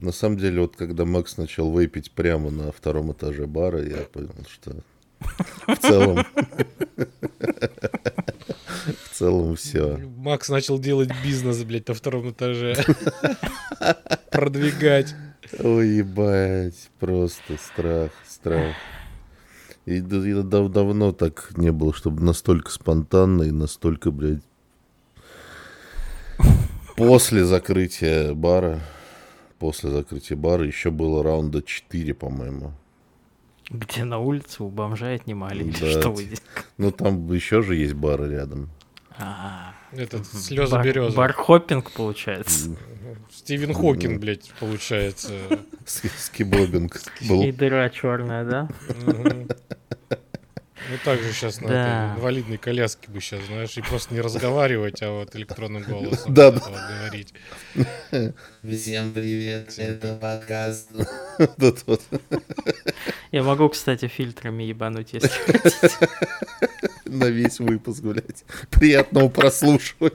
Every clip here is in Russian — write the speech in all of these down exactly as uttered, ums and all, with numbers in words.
На самом деле, вот когда Макс начал вейпить прямо на втором этаже бара, я понял, что в целом... В целом все. Макс начал делать бизнес, блядь, на втором этаже. Продвигать. Ой, ебать, просто страх, страх. И, и дав- давно так не было, чтобы настолько спонтанно и настолько, блядь, после закрытия бара, после закрытия бара еще было раунда четыре, по-моему. Где на улице у бомжа отнимали, или Да, что т- вы здесь? Ну, там еще же есть бары рядом. А, Этот слезы бар- березы. бархоппинг, получается. Стивен Хокинг, блядь, получается. Ски- Скибобинг был. И дыра черная, да? Мгм. Ну так же сейчас на Да. этой инвалидной коляске бы сейчас, знаешь, и просто не разговаривать, а вот электронным голосом Да, вот вот говорить. Всем привет, это подкаст. Вот вот. Я могу, кстати, фильтрами ебануть, если хотите. На весь выпуск, блядь. Приятного прослушивания.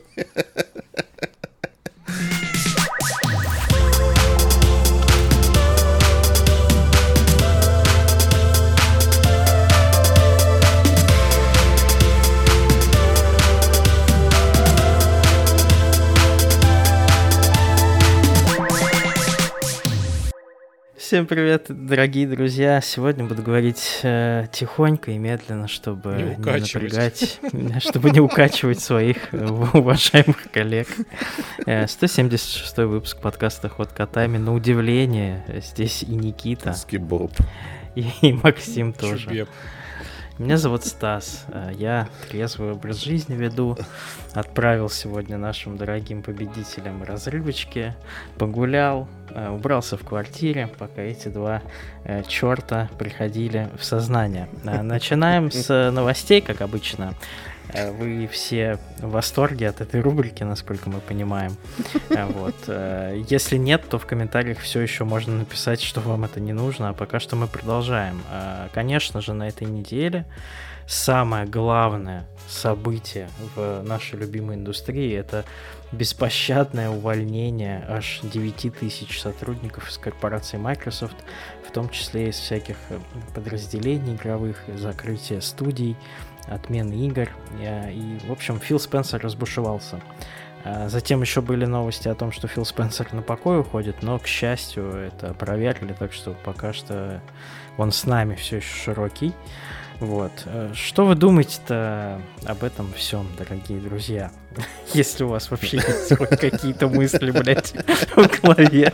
Всем привет, дорогие друзья. Сегодня буду говорить э, тихонько и медленно, чтобы Не не, укачивать. напрягать, чтобы не укачивать своих э, уважаемых коллег. Э, сто семьдесят шестой выпуск подкаста «Ход котами». На удивление, здесь и Никита, Скибоб. и, и Максим тоже. Чубеп. Меня зовут Стас, э, я трезвый образ жизни веду, отправил сегодня нашим дорогим победителям разрывочки, погулял, э, убрался в квартире, пока эти два э, черта приходили в сознание. Э, Начинаем с новостей, как обычно. Э, Вы все в восторге от этой рубрики, насколько мы понимаем. Э, Вот. э, Если нет, то в комментариях все еще можно написать, что вам это не нужно, а пока что мы продолжаем. Э, Конечно же, на этой неделе самое главное событие в нашей любимой индустрии — это беспощадное увольнение аж девять тысяч сотрудников из корпорации Microsoft, в том числе из всяких э, подразделений игровых, закрытие студий, отмены игр. э, И, в общем, Фил Спенсер разбушевался. А Затем еще были новости о том, что Фил Спенсер на покой уходит, но, к счастью, это проверили, так что пока что он с нами все еще широкий. Вот. Э, Что вы думаете-то об этом всем, дорогие друзья? Если у вас вообще есть хоть какие-то мысли, блядь, в голове.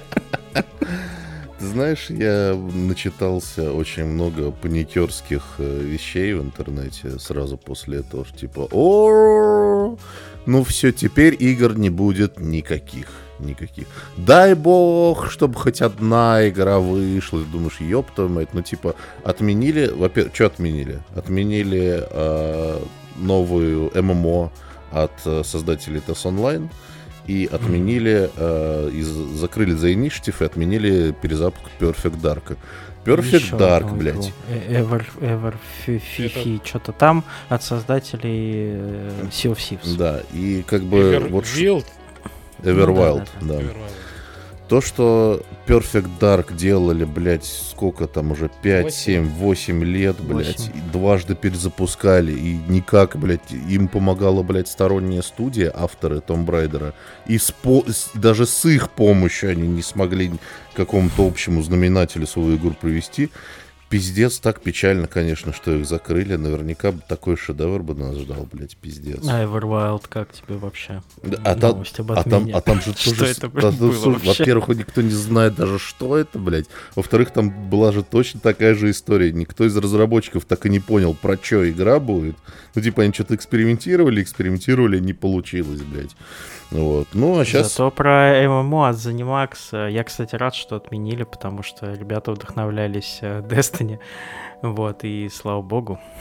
Ты знаешь, я начитался очень много паникерских э, вещей в интернете сразу после этого, что типа, о, ну все, теперь игр не будет никаких, никаких. Дай бог, чтобы хоть одна игра вышла. Ты думаешь, ёпта мать, ну типа отменили, во-первых, что отменили? Отменили э, новую эм эм о от э, создателей ти и эс Online. И отменили, э, и з- закрыли за Initiative и отменили перезапуск Perfect Dark. Perfect Еще Dark, одну блядь. игру. Э, Ever, Ever Fifi, что-то там от создателей э, Sea of Thieves. Да, и как бы вот ш- Everwild. Everwild, Ну да, да. Everwild. То, что Perfect Dark делали, блядь, сколько там уже, пять, семь, восемь лет, блядь, Восемь. и дважды перезапускали, и никак, блядь, им помогала, блядь, сторонняя студия, авторы Tomb Raider, и с по- с- даже с их помощью они не смогли к какому-то общему знаменателю свою игру привести. Пиздец, так печально, конечно, что их закрыли. Наверняка бы такой шедевр бы нас ждал, блядь, пиздец. А Everwild, как тебе вообще? Да, А там, Новость об а, там, отмене. а там же Что тоже... это, да, блядь, ну, было слушай, вообще? во-первых, никто не знает даже, что это, блядь. Во-вторых, там была же точно такая же история. Никто из разработчиков так и не понял, про что игра будет. Ну, типа, они что-то экспериментировали, экспериментировали, не получилось, блядь. Вот. Ну, а сейчас... Зато про эм эм о от ZeniMax э, я, кстати, рад, что отменили, потому что ребята вдохновлялись э, Destiny. Вот, и слава богу.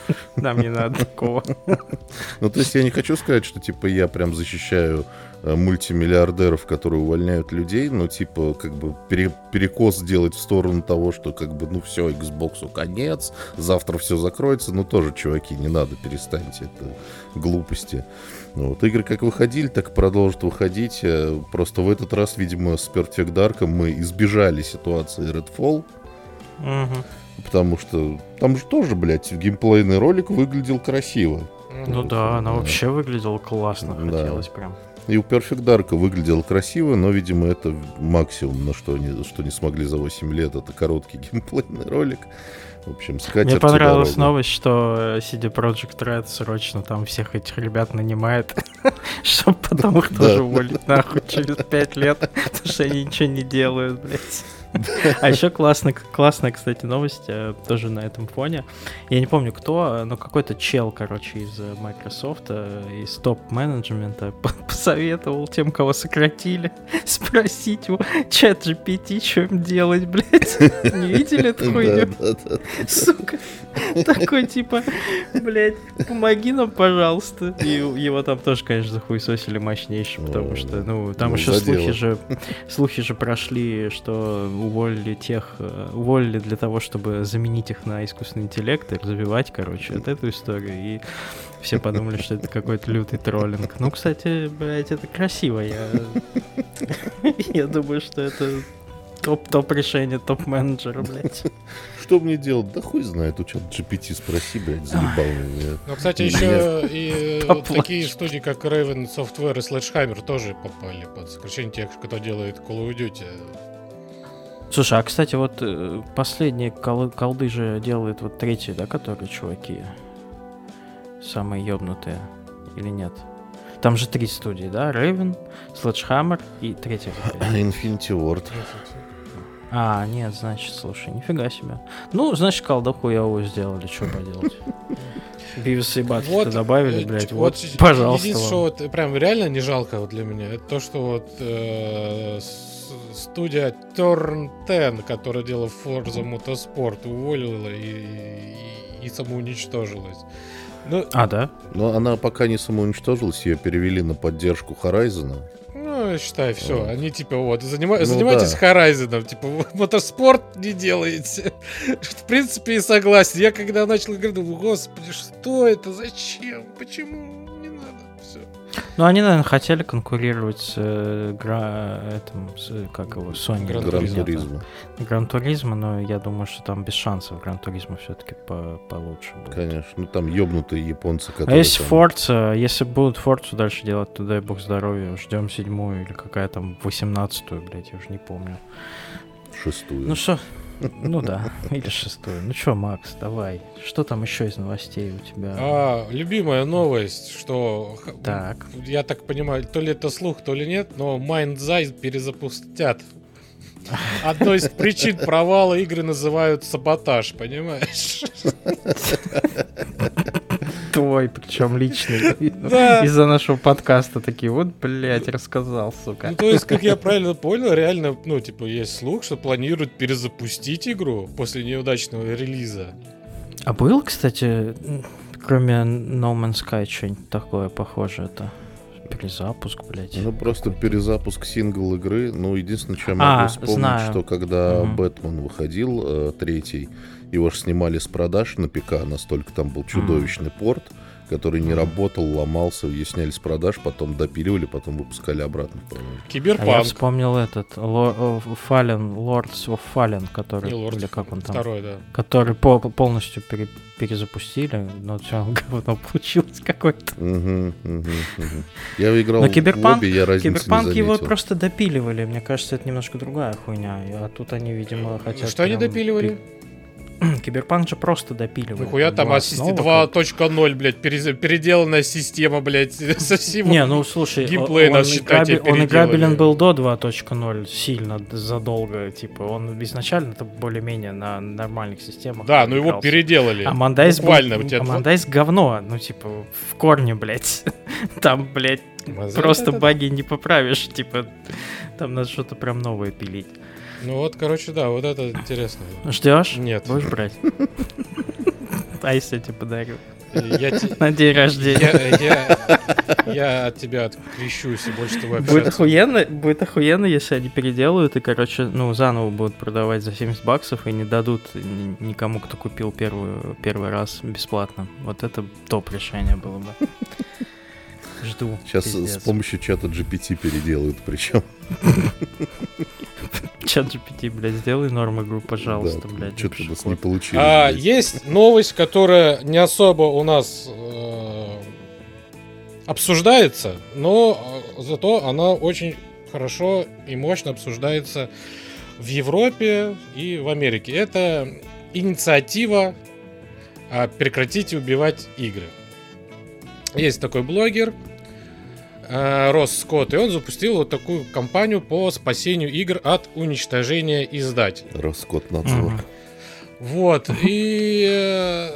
Нам не надо такого. Ну, то есть я не хочу сказать, что, типа, я прям защищаю э, мультимиллиардеров, которые увольняют людей, но, типа, как бы пере- перекос делать в сторону того, что, как бы, ну, все, Xbox конец, завтра все закроется, ну, тоже, чуваки, не надо, перестаньте, это глупости. Ну, вот игры как выходили, так и продолжат выходить. Э, Просто в этот раз, видимо, с Perfect Dark мы избежали ситуации Redfall, Мгм. потому что там же тоже, блядь, геймплейный ролик выглядел красиво. Ну да, она Да. вообще выглядела классно, Да. хотелось прям. И у Perfect Dark выглядело красиво, но, видимо, это максимум, на что они, что не смогли за восемь лет. Это короткий геймплейный ролик. В общем, скатерть Мне понравилась дорога. новость, что э, си ди Projekt Red срочно там всех этих ребят нанимает, чтобы потом их тоже уволить нахуй через пять лет, потому что они ничего не делают, блядь. А еще классно, классная, кстати, новость э, тоже на этом фоне. Я не помню кто, но какой-то чел, короче, из э, Microsoft, э, из топ-менеджмента п- посоветовал тем, кого сократили, спросить у чат джи пи ти, что им делать, блядь. Не видели эту хуйню? Да, да, да. Сука. Такой типа, блядь, помоги нам, пожалуйста. И его там тоже, конечно, захуесосили мощнейше, потому что, ну, там Ну, еще задело. слухи же, слухи же прошли, что уволили тех, э, уволили для того, чтобы заменить их на искусственный интеллект и развивать, короче, вот эту историю. И все подумали, что это какой-то лютый троллинг. Ну, кстати, блядь, это красиво. Я, я думаю, что это топ, топ решение топ-менеджера, блядь. Что мне делать? Да хуй знает, у чат джи пи ти спроси, блядь, заебал меня. Ну, кстати, Меня- еще и э, Поплачь. такие студии, как Raven Software и Sledgehammer, тоже попали под сокращение тех, кто делает Call of Duty. Слушай, а кстати, вот э, последние кол- колды же делают вот третьи, да, которые чуваки самые ёбнутые, или нет? Там же три студии, да? Raven, Sledgehammer и третья какая? Infinity Ward. А, нет, значит, слушай, нифига себе. Ну, значит, колду хуёвую сделали, что поделать. Бивис и Батхеда добавили, э, блядь, ч- вот, с- пожалуйста единственное, что вам. вот прям реально не жалко вот для меня, это то, что вот э, с- студия Turn десять, которая делала Forza Motorsport, уволила и, и, и самоуничтожилась. Ну, А, да? Но она пока не самоуничтожилась, ее перевели на поддержку Horizon. ну, я считаю, все. Вот. Они типа вот занима- Ну занимайтесь да. Horizon, типа моторспорт не делаете. В принципе, и согласен. Я когда начал играть, думал, господи, что это, зачем, почему, не надо, все. Ну, они, наверное, хотели конкурировать с э, гра... этим, с, как его, Sony. Гран Гран Туризмо. Туризмо. Гран Туризмо, но я думаю, что там без шансов Гран Туризмо все-таки по получше будет. Конечно. Ну там ёбнутые японцы, А которые... если там- Forza, если будут Forza дальше делать, то дай бог здоровья, ждем седьмую или какая там восемнадцатую, блядь, я уже не помню. Шестую. Ну что, ну да, или шестую. Ну что, Макс, давай, что там еще из новостей у тебя? А, любимая новость, что... х- Так. Я так понимаю, то ли это слух, то ли нет, но Mindsize перезапустят. Одной из причин провала игры называют саботаж, понимаешь? Твой, причем личный. Да. Из-за нашего подкаста такие, вот, блядь, рассказал, сука. Ну, то есть, как я правильно понял, реально, ну, типа, есть слух, что планируют перезапустить игру после неудачного релиза. А был, кстати, м, кроме No Man's Sky, что-нибудь такое похожее это? Перезапуск, блядь. Ну, просто перезапуск сингл игры. Ну, единственное, что я А, могу вспомнить, знаю. что когда Мгм. Бэтмен выходил, э, третий, его же снимали с продаж на ПК, настолько там был чудовищный порт, который не работал, ломался, ее сняли с продаж, потом допиливали, потом выпускали обратно. по-моему. А я Киберпанк. вспомнил этот Ло- о, Fallen, Lords of Fallen, который, Не, Lord, или как он там, Второй, да. который по- полностью пере- перезапустили, но все говно получилось какое-то. Мгм, мгм, мгм. Я играл Но в Киберпанк- обе, я разницы Киберпанк не его заметил. просто допиливали, мне кажется, это немножко другая хуйня, а тут они, видимо, хотят... Что они прям допиливали? пи- Киберпанк же просто допиливали. Нихуя как там бы Assist основа, два как- точка ноль, блядь, перез- переделанная система, блядь, со всего. Не, ну слушай, геймплей, он, надо он считать, играби- тебе он играбелен переделали. был до два точка ноль сильно задолго, типа, он изначально это более-менее на нормальных системах. Да, но его игрался. переделали. А Мандайс был, Буквально, у тебя а два- Мандайс говно, ну типа в корне, блядь. Там, блядь, Мазай просто это- баги не поправишь, типа, там надо что-то прям новое пилить. Ну вот, короче, да, вот это интересно. Ждешь? Нет. Будешь брать? Айс я тебе подарю. Я те- На день рождения. Я, я, я от тебя открещусь и больше с тобой Будет общаться. охуенно, будет охуенно, если они переделают и, короче, ну, заново будут продавать за семьдесят баксов и не дадут ни- никому, кто купил первую, первый раз бесплатно. Вот это топ решение было бы. Жду. Сейчас пиздец. с помощью чата джи пи ти переделают, причем. Чат джи пи ти, блядь, сделай норм игру, пожалуйста, блядь. Что-то у напиши нас не код. получилось. А, блядь. есть новость, которая не особо у нас э, обсуждается, но э, зато она очень хорошо и мощно обсуждается в Европе и в Америке. Это инициатива э, «Прекратите убивать игры». Есть такой блогер э, Росс Скотт, и он запустил вот такую кампанию по спасению игр от уничтожения издателей. Роскотнадзор. Мгм. Вот, и... э,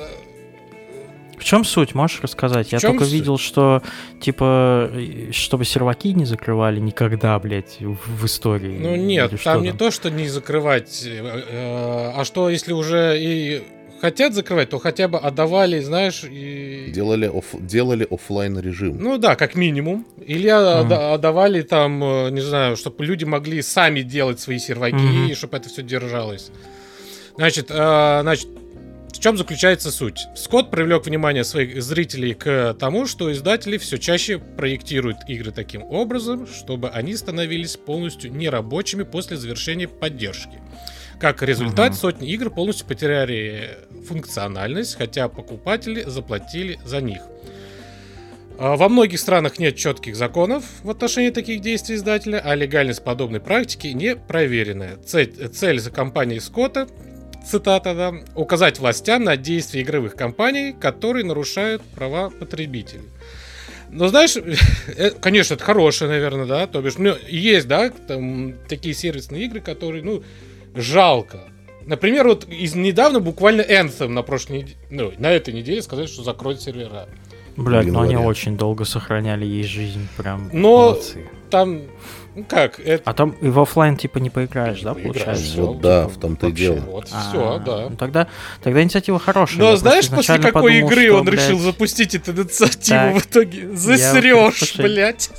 В чем суть, можешь рассказать? Я В чём только суть? видел, что, типа, э, чтобы серваки не закрывали никогда, блядь, в, в истории. Ну нет, Или что там не то, что не закрывать, э, э, а что если уже и хотят закрывать, то хотя бы отдавали, знаешь, и... Делали, оф- делали оффлайн режим. Ну да, как минимум. Или Мгм. отда- отдавали там, э, не знаю, чтобы люди могли сами делать свои серваки, Мгм. и чтобы это все держалось. Значит, э, значит, в чем заключается суть? Скотт привлек внимание своих зрителей к тому, что издатели все чаще проектируют игры таким образом, чтобы они становились полностью нерабочими после завершения поддержки. Как результат, Мгм. сотни игр полностью потеряли функциональность, хотя покупатели заплатили за них. А, Во многих странах нет четких законов в отношении таких действий издателя, а легальность подобной практики не проверенная. Цель, цель за компанией Скотта, цитата, да, указать властям на действия игровых компаний, которые нарушают права потребителей. Но знаешь, э, конечно, это хорошее, наверное, да, то бишь, ну, есть, да, там такие сервисные игры, которые, ну, жалко. Например, вот из недавно буквально Anthem на прошлой неделе, ну, на этой неделе сказали, что закроют сервера. Блядь, В но они январе. очень долго сохраняли ей жизнь, прям Но- молодцы. Там, ну как, это... А там и в оффлайн типа не поиграешь, Не да, поиграешь, получается? всё, Вот да, типа, в том-то и вообще, дело. Вот, А, все, да. ну тогда, тогда инициатива хорошая. Но Я знаешь, просто после изначально какой подумал, игры что, он решил блядь, запустить эту инициативу Так, в итоге? Засрешь, слушай. блядь.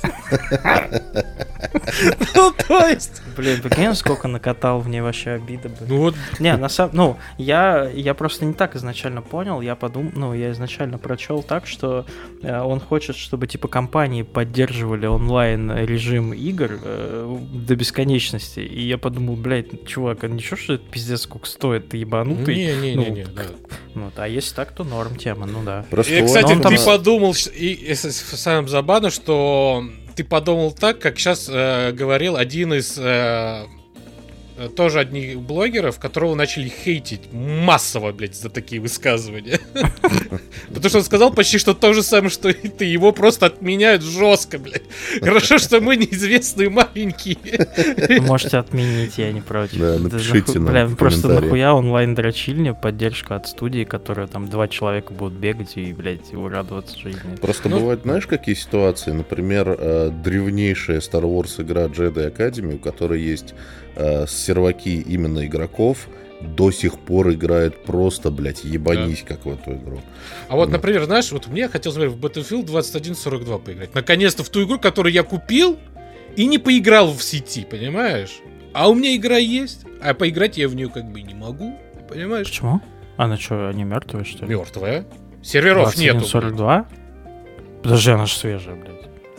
Ну, то есть... Блин, прикинь, сколько накатал в ней вообще обида. блин. Ну вот, Не, на самом... Ну, я, я просто не так изначально понял, я подумал, ну, я изначально прочел так, что э, он хочет, чтобы, типа, компании поддерживали онлайн-режим игр э, до бесконечности, и я подумал, блядь, чувак, а ничего, что это пиздец сколько стоит, ты ебанутый? не-не-не, Ну, да. Ну, вот, а если так, то норм тема, ну да. Просто И, вот кстати, он там ты с- подумал, ш- и, и с- самое забавное, что ты подумал так, как сейчас говорил один из э, э, тоже одних блогеров, которого начали хейтить массово, блядь, за такие высказывания. Потому что он сказал почти что то же самое, что и ты. Его просто отменяют жестко, блядь. Хорошо, что мы неизвестные маленькие. Вы можете отменить, я не против. Да, напишите нам Бля, в просто комментариях. нахуя онлайн-дрочильня, поддержка от студии, которая там два человека будут бегать и, блядь, радоваться жизни. Просто Ну- бывают, знаешь, какие ситуации? Например, э, древнейшая Star Wars игра Jedi Academy, у которой есть э, серваки именно игроков, до сих пор играет просто, блядь, ебанись, как в эту игру. А вот, Ну. например, знаешь, вот мне хотелось, например, в Battlefield двадцать один сорок два поиграть. Наконец-то в ту игру, которую я купил и не поиграл в сети, понимаешь? А у меня игра есть, а поиграть я в нее как бы и не могу, понимаешь? Почему? Она что, они мертвые, что ли? Мертвая. Серверов нету. сорок два? Подожди, она же свежая, блядь.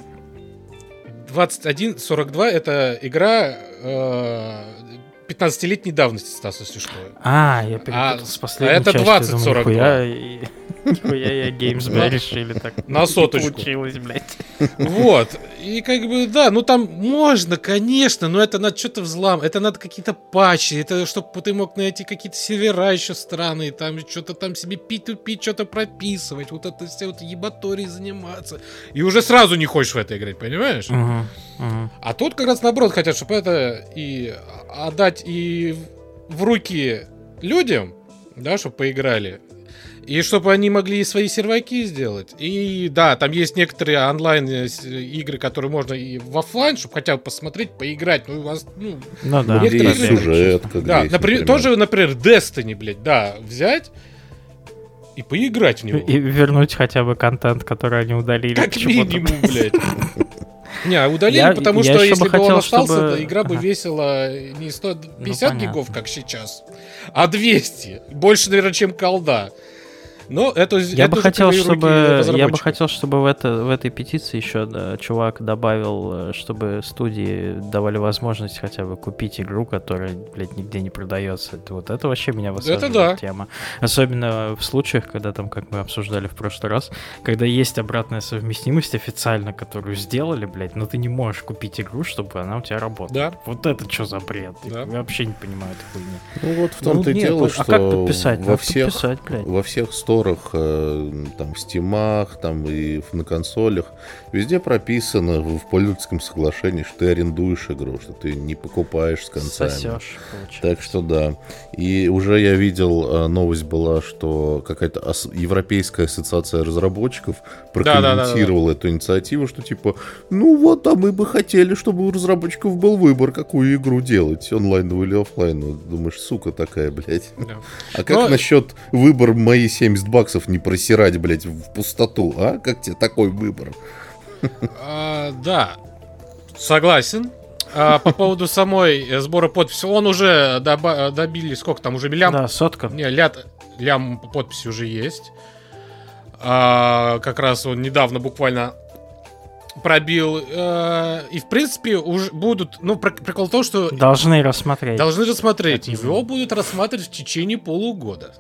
двадцать один сорок два это игра э, пятнадцатилетней давности, Стас, если что. А, я перепутал А, с последней а это частью, двадцать думаю, сорок два. Нихуя, и- нихуя я Gamesby решили так. На Не соточку. получилось, блядь. Вот. И как бы, да, ну там можно, конечно, но это надо что-то взлам, это надо какие-то патчи, это чтобы ты мог найти какие-то сервера еще странные, там что-то там себе пи ту пи что-то прописывать, вот это все вот ебаторией заниматься. И уже сразу не хочешь в это играть, понимаешь? Мгм, мгм. А тут как раз наоборот хотят, чтобы это и отдать и в в руки людям, да, чтобы поиграли. И чтобы они могли и свои серваки сделать. И да, там есть некоторые онлайн э, с- игры, которые можно и в оффлайн, чтобы хотя бы посмотреть, поиграть. Ну, у вас, ну, Ну да. Где некоторые есть игры, сюжетка, где да, есть, например, например. тоже, например, Destiny, блядь, да, взять. и поиграть в него. И вернуть хотя бы контент, который они удалили. Как почему-то. минимум, блядь. Не, удалили, Я- потому я что еще если бы бы он хотел, остался, чтобы- то игра бы Ага. весила не сто пятьдесят Ну, гигов, понятно. как сейчас, а двести. Больше, наверное, чем колда. Но это, Я это бы уже хотел, как бы и руки чтобы я бы разработчиков. хотел, чтобы в, это, в этой петиции еще да, чувак добавил, э, чтобы студии давали возможность хотя бы купить игру, которая, блядь, нигде не продается. Это, вот это вообще меня высаживает да. тема. Особенно в случаях, когда там, как мы обсуждали в прошлый раз, когда есть обратная совместимость официально, которую сделали, блядь, но ты не можешь купить игру, чтобы она у тебя работала. Да. Вот это что за бред? Да. Я вообще не понимаю этой хуйни. Ну вот в том-то Ну, и нет, дело, а что как подписать? во Надо всех, подписать, блядь. во всех сторах, э, там, в стимах, там, и в- на консолях, везде прописано в, в пользовательском соглашении, что ты арендуешь игру, что ты не покупаешь с концами. Сосешь, получается. Так что да. И уже я видел, э, новость была, что какая-то ас- Европейская ассоциация разработчиков прокомментировала эту инициативу, что типа, ну вот, а мы бы хотели, чтобы у разработчиков был выбор, какую игру делать, онлайновую или оффлайновую. Думаешь, сука такая, блядь. Да. А как Но- насчет выбор мои семьдесят баксов не просирать, блядь, в пустоту, а? Как тебе такой выбор? А, да, согласен. А, по поводу самой э, сбора подписи, он уже доба- добили, сколько там уже, миллиам? Да, сотка. Не, ляд, лям подписи уже есть. А, как раз он недавно буквально пробил. э, и, в принципе, уже будут... Ну, прик- прикол в том, что Должны рассмотреть. должны рассмотреть. Это Его будут рассматривать в течение полугода.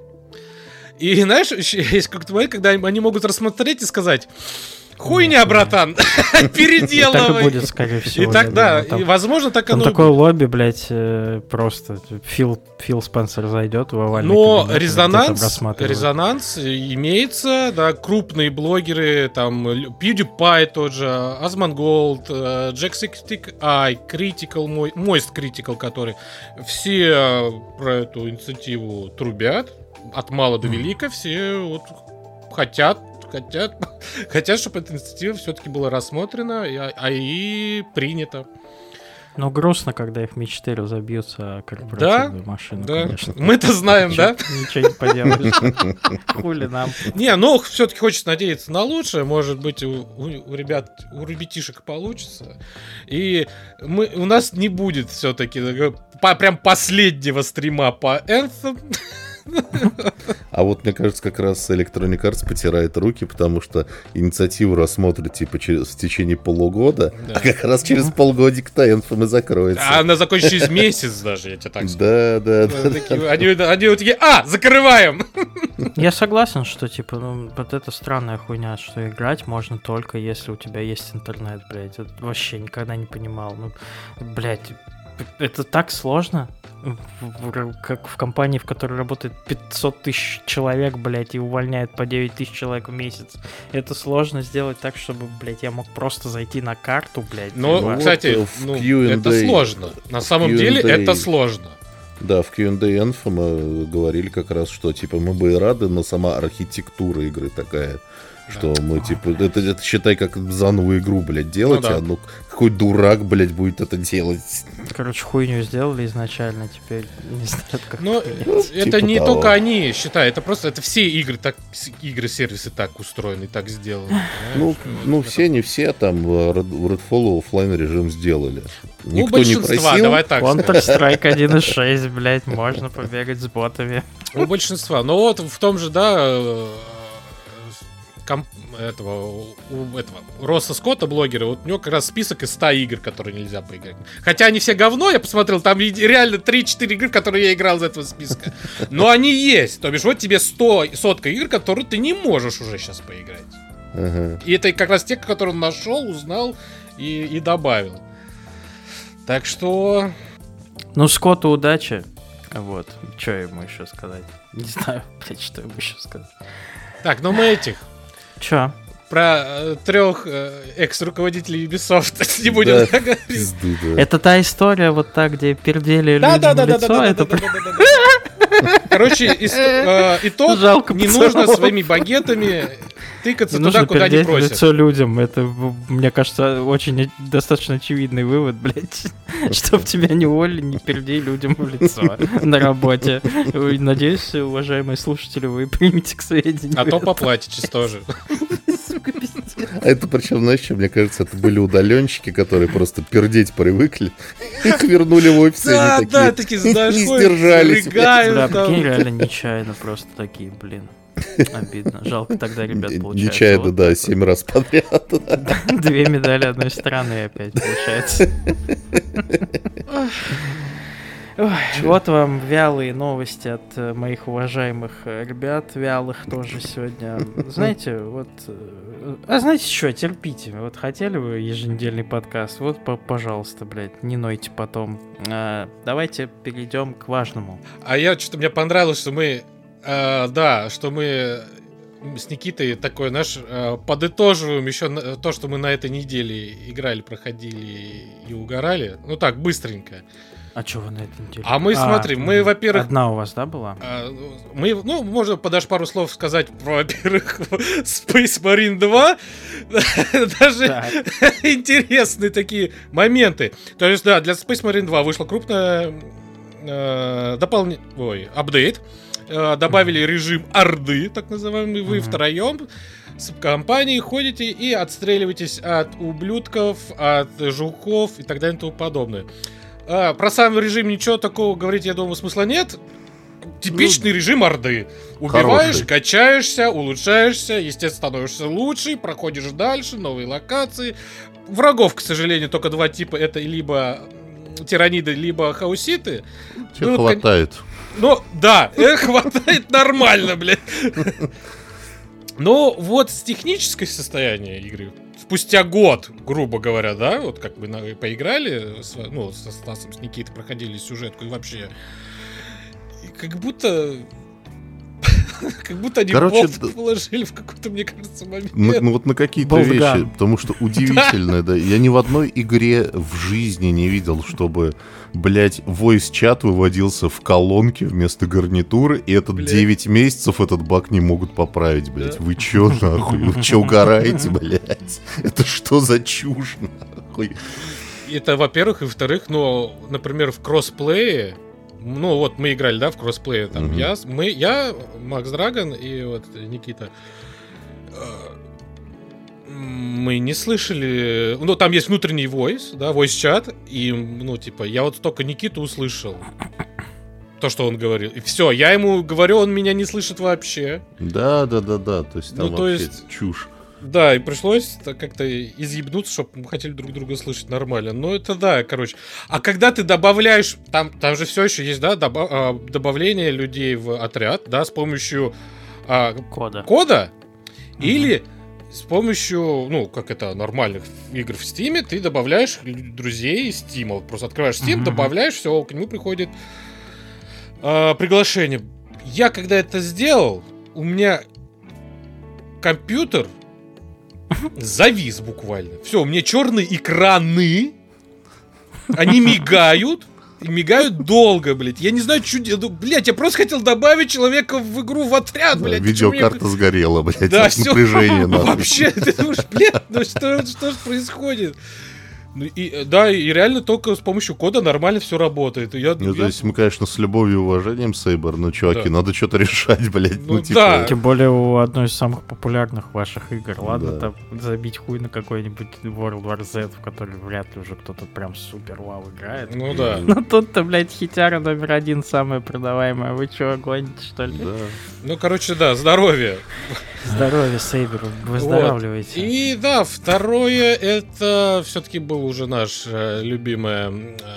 И, знаешь, еще есть какой-то момент, когда они могут рассмотреть и сказать: хуйня, братан, Так и переделывай. будет, скорее всего. И я так, да, думаю. Там- и, возможно, так Там оно и такое будет. лобби, блядь, э, просто Фил, Фил Спенсер зайдет в овальный Но кабинет, резонанс, где там рассматривают. резонанс имеется, да, крупные блогеры, там, Л- PewDiePie тот же, Asmongold, э, Jacksepticeye, Critical, мой, Moist Critical, который все э, про эту инициативу трубят, от мала до велика, все вот хотят, хотят, хотят, чтобы эта инициатива все-таки была рассмотрена, и, а и принята. Ну, грустно, когда их мечты разобьются о корпоративную машину, Да, конечно. мы-то знаем, да? Ничего не поделаешь. Хули нам. Не, ну все-таки хочется надеяться на лучшее. Может быть, у, у- у ребят, у ребятишек получится. И мы, у нас не будет все-таки прям последнего стрима по Anthem. А вот мне кажется, как раз Electronic Arts потирает руки, потому что инициативу рассмотрят типа через, в течение полугода, Да. а как раз через полгодик-то Anthem и закроется. А она закончится через месяц даже, я тебе так скажу. Да, да, да. Такие- Они, они вот такие: а, закрываем! Я согласен, что, типа, ну, вот это странная хуйня, что играть можно только если у тебя есть интернет, блядь. Это вообще никогда не понимал. Ну, блядь, это так сложно. В- в- Как в компании, в которой работает пятьсот тысяч человек, блядь, и увольняет по девять тысяч человек в месяц. Это сложно сделать так, чтобы, блядь, я мог просто зайти на карту, блядь. Но, и вот, кстати, э, в ну, кью энд это эй сложно. На самом кью энд деле эй это сложно. Да, в кью энд эй Anthem говорили как раз, что типа мы бы и рады, но сама архитектура игры такая, что мы типа, это, это считай как зановую игру, блядь, делать, Ну да. а ну какой дурак, блядь, будет это делать. Короче, хуйню сделали изначально, теперь не знаю, как... Но Ну, это типа не того. только они, считай, это просто это все игры, так с- игры-сервисы так устроены, так сделаны. Ну, понимаешь? ну Вот все, не все там в Red- в Redfall оффлайн режим сделали. У Никто не большинства, просил. давай так скажем. Counter-Strike один и шесть, блядь, можно побегать с ботами. У большинства. Но вот в том же, да, э, комп- этого, у этого Росса Скотта, блогера, вот у него как раз список из ста игр, которые нельзя поиграть. Хотя они все говно, я посмотрел, там и- реально три-четыре игры, в которые я играл из этого списка. Но они есть. То бишь, вот тебе сто, сотка игр, которые ты не можешь уже сейчас поиграть. Ага. И это как раз те, которые он нашел, узнал и, и добавил. Так что... Ну, Скотту удачи. Вот. Что ему еще сказать? Не знаю, блядь, что ему еще сказать. Так, ну мы этих... Че? Про э, трех э, экс-руководителей Ubisoft не будем Да, да, говорить. пизду, да. Это та история вот та, где пердели Да, да, людям да, в да, лицо? да, да, Это да, да, да, да. Короче, ис- э, итог: Жалко не пацанов. нужно своими багетами тыкаться Не туда, нужно куда не пердеть в просят. лицо людям. Это, мне кажется, очень о- достаточно очевидный вывод, блядь. Чтоб тебя не уволили, не пердей людям в лицо на работе. Ой, надеюсь, уважаемые слушатели, вы примете к сведению. А то это. поплатитесь тоже. Сука, пиздец. А это причем, знаешь, что, мне кажется, это были удаленщики, которые просто пердеть привыкли. Их вернули в офис, и Да, они да, такие такие, знаешь, не ходят, сдержались. блядь. рыгают Да, там. прикинь, реально нечаянно просто такие, блин. Обидно. Жалко тогда, ребят, получается. Нечаянно, вот да, так вот. семь раз подряд. да. Две медали одной страны опять получается. Ой, вот вам вялые новости от э, моих уважаемых э, ребят, вялых тоже сегодня. Знаете, вот... э, А знаете что, терпите. Вот хотели вы еженедельный подкаст, вот, по- пожалуйста, блядь, не нойте потом. А, давайте перейдем к важному. А я что-то мне понравилось, что мы, э, да, что мы с Никитой такой, наш, э, подытоживаем еще на- то, что мы на этой неделе играли, проходили и угорали. Ну так, быстренько. А что вы на этой неделе? А мы, смотри, мы, мгм. во-первых, Одна у вас, да, была? А, мы, ну, можно даже пару слов сказать про, во-первых, Space Marine два. Даже Так. интересные такие моменты. То есть, да, для Space Marine два вышла крупная э, дополнение, ой, апдейт. Э, добавили режим Орды, так называемый. Вы Мгм. втроем с компанией ходите и отстреливаетесь от ублюдков, от жуков и так далее и тому подобное. А, про сам режим ничего такого говорить, я думаю, смысла нет. Типичный режим Орды. Убиваешь, Хороший. качаешься, улучшаешься, естественно, становишься лучше, проходишь дальше, новые локации. Врагов, к сожалению, только два типа. Это либо тираниды, либо хауситы. Тебе Ну, хватает. Ну, да, э, хватает нормально, блядь. Но вот с технической состояния игры, спустя год, грубо говоря, да, вот как бы на- поиграли, с- ну, со Стасом, с Никитой проходили сюжетку и вообще, и как будто... Как будто они Короче, болт да. положили в какой-то, мне кажется, момент. Ну, ну вот на какие-то Болтган. вещи, потому что удивительно, да. Я ни в одной игре в жизни не видел, чтобы, блядь, voice-чат выводился в колонке вместо гарнитуры, и этот Блядь. девять месяцев этот баг не могут поправить, блядь. Да. Вы чё, нахуй? Вы чё угораете, блядь? Это что за чушь, нахуй? Это, во-первых, и во-вторых, ну, например, в кроссплее, ну, вот мы играли, да, в кроссплее, там, Мгм. я, с- мы, я, Макс Драгон и вот Никита, э, мы не слышали, ну, там есть внутренний voice, да, voice-чат, и, ну, типа, я вот только Никиту услышал, то, что он говорил, и все, я ему говорю, он меня не слышит вообще. Да, да, да, да. То есть там Ну, то вообще есть- чушь. Да, и пришлось так как-то изъебнуться, чтобы мы хотели друг друга слышать нормально. Но это да, короче. А когда ты добавляешь, там, там же все еще есть, да, доба- а, добавление людей в отряд, да, с помощью а, Кода. кода, Мгм. или с помощью, ну, как это, нормальных игр в Стиме, ты добавляешь лю- друзей из Стима. Просто открываешь Steam, Мгм. добавляешь, все, к нему приходит а, приглашение. Я когда это сделал, у меня компьютер завис буквально. Все, у меня черные экраны, они мигают, и мигают долго, блядь. Я не знаю, что делать. Блядь, я просто хотел добавить человека в игру в отряд, Да, блядь. Ты чё мне- видеокарта сгорела, блядь, Да, от всё. напряжения, нахуй. Вообще, ты думаешь, блядь, ну что, что ж происходит? Ну и, э, да, и реально только с помощью кода нормально все работает. И я, Ну, то я- есть мы, конечно, с любовью и уважением, Сейбер, но, чуваки, Да. надо что-то решать, блядь. Ну Ну, типа... да. Тем более у одной из самых популярных ваших игр. Ладно, Да. там забить хуй на какой-нибудь World War Z, в который вряд ли уже кто-то прям супер вау играет. Ну да. Ну тут-то, блядь, хитяра номер один самая продаваемая. Вы чё, гоните, что ли? Да. Ну, короче, да, здоровье. Здоровье, Сейберу, выздоравливайте. И да, второе, это все-таки был уже наш э, любимое...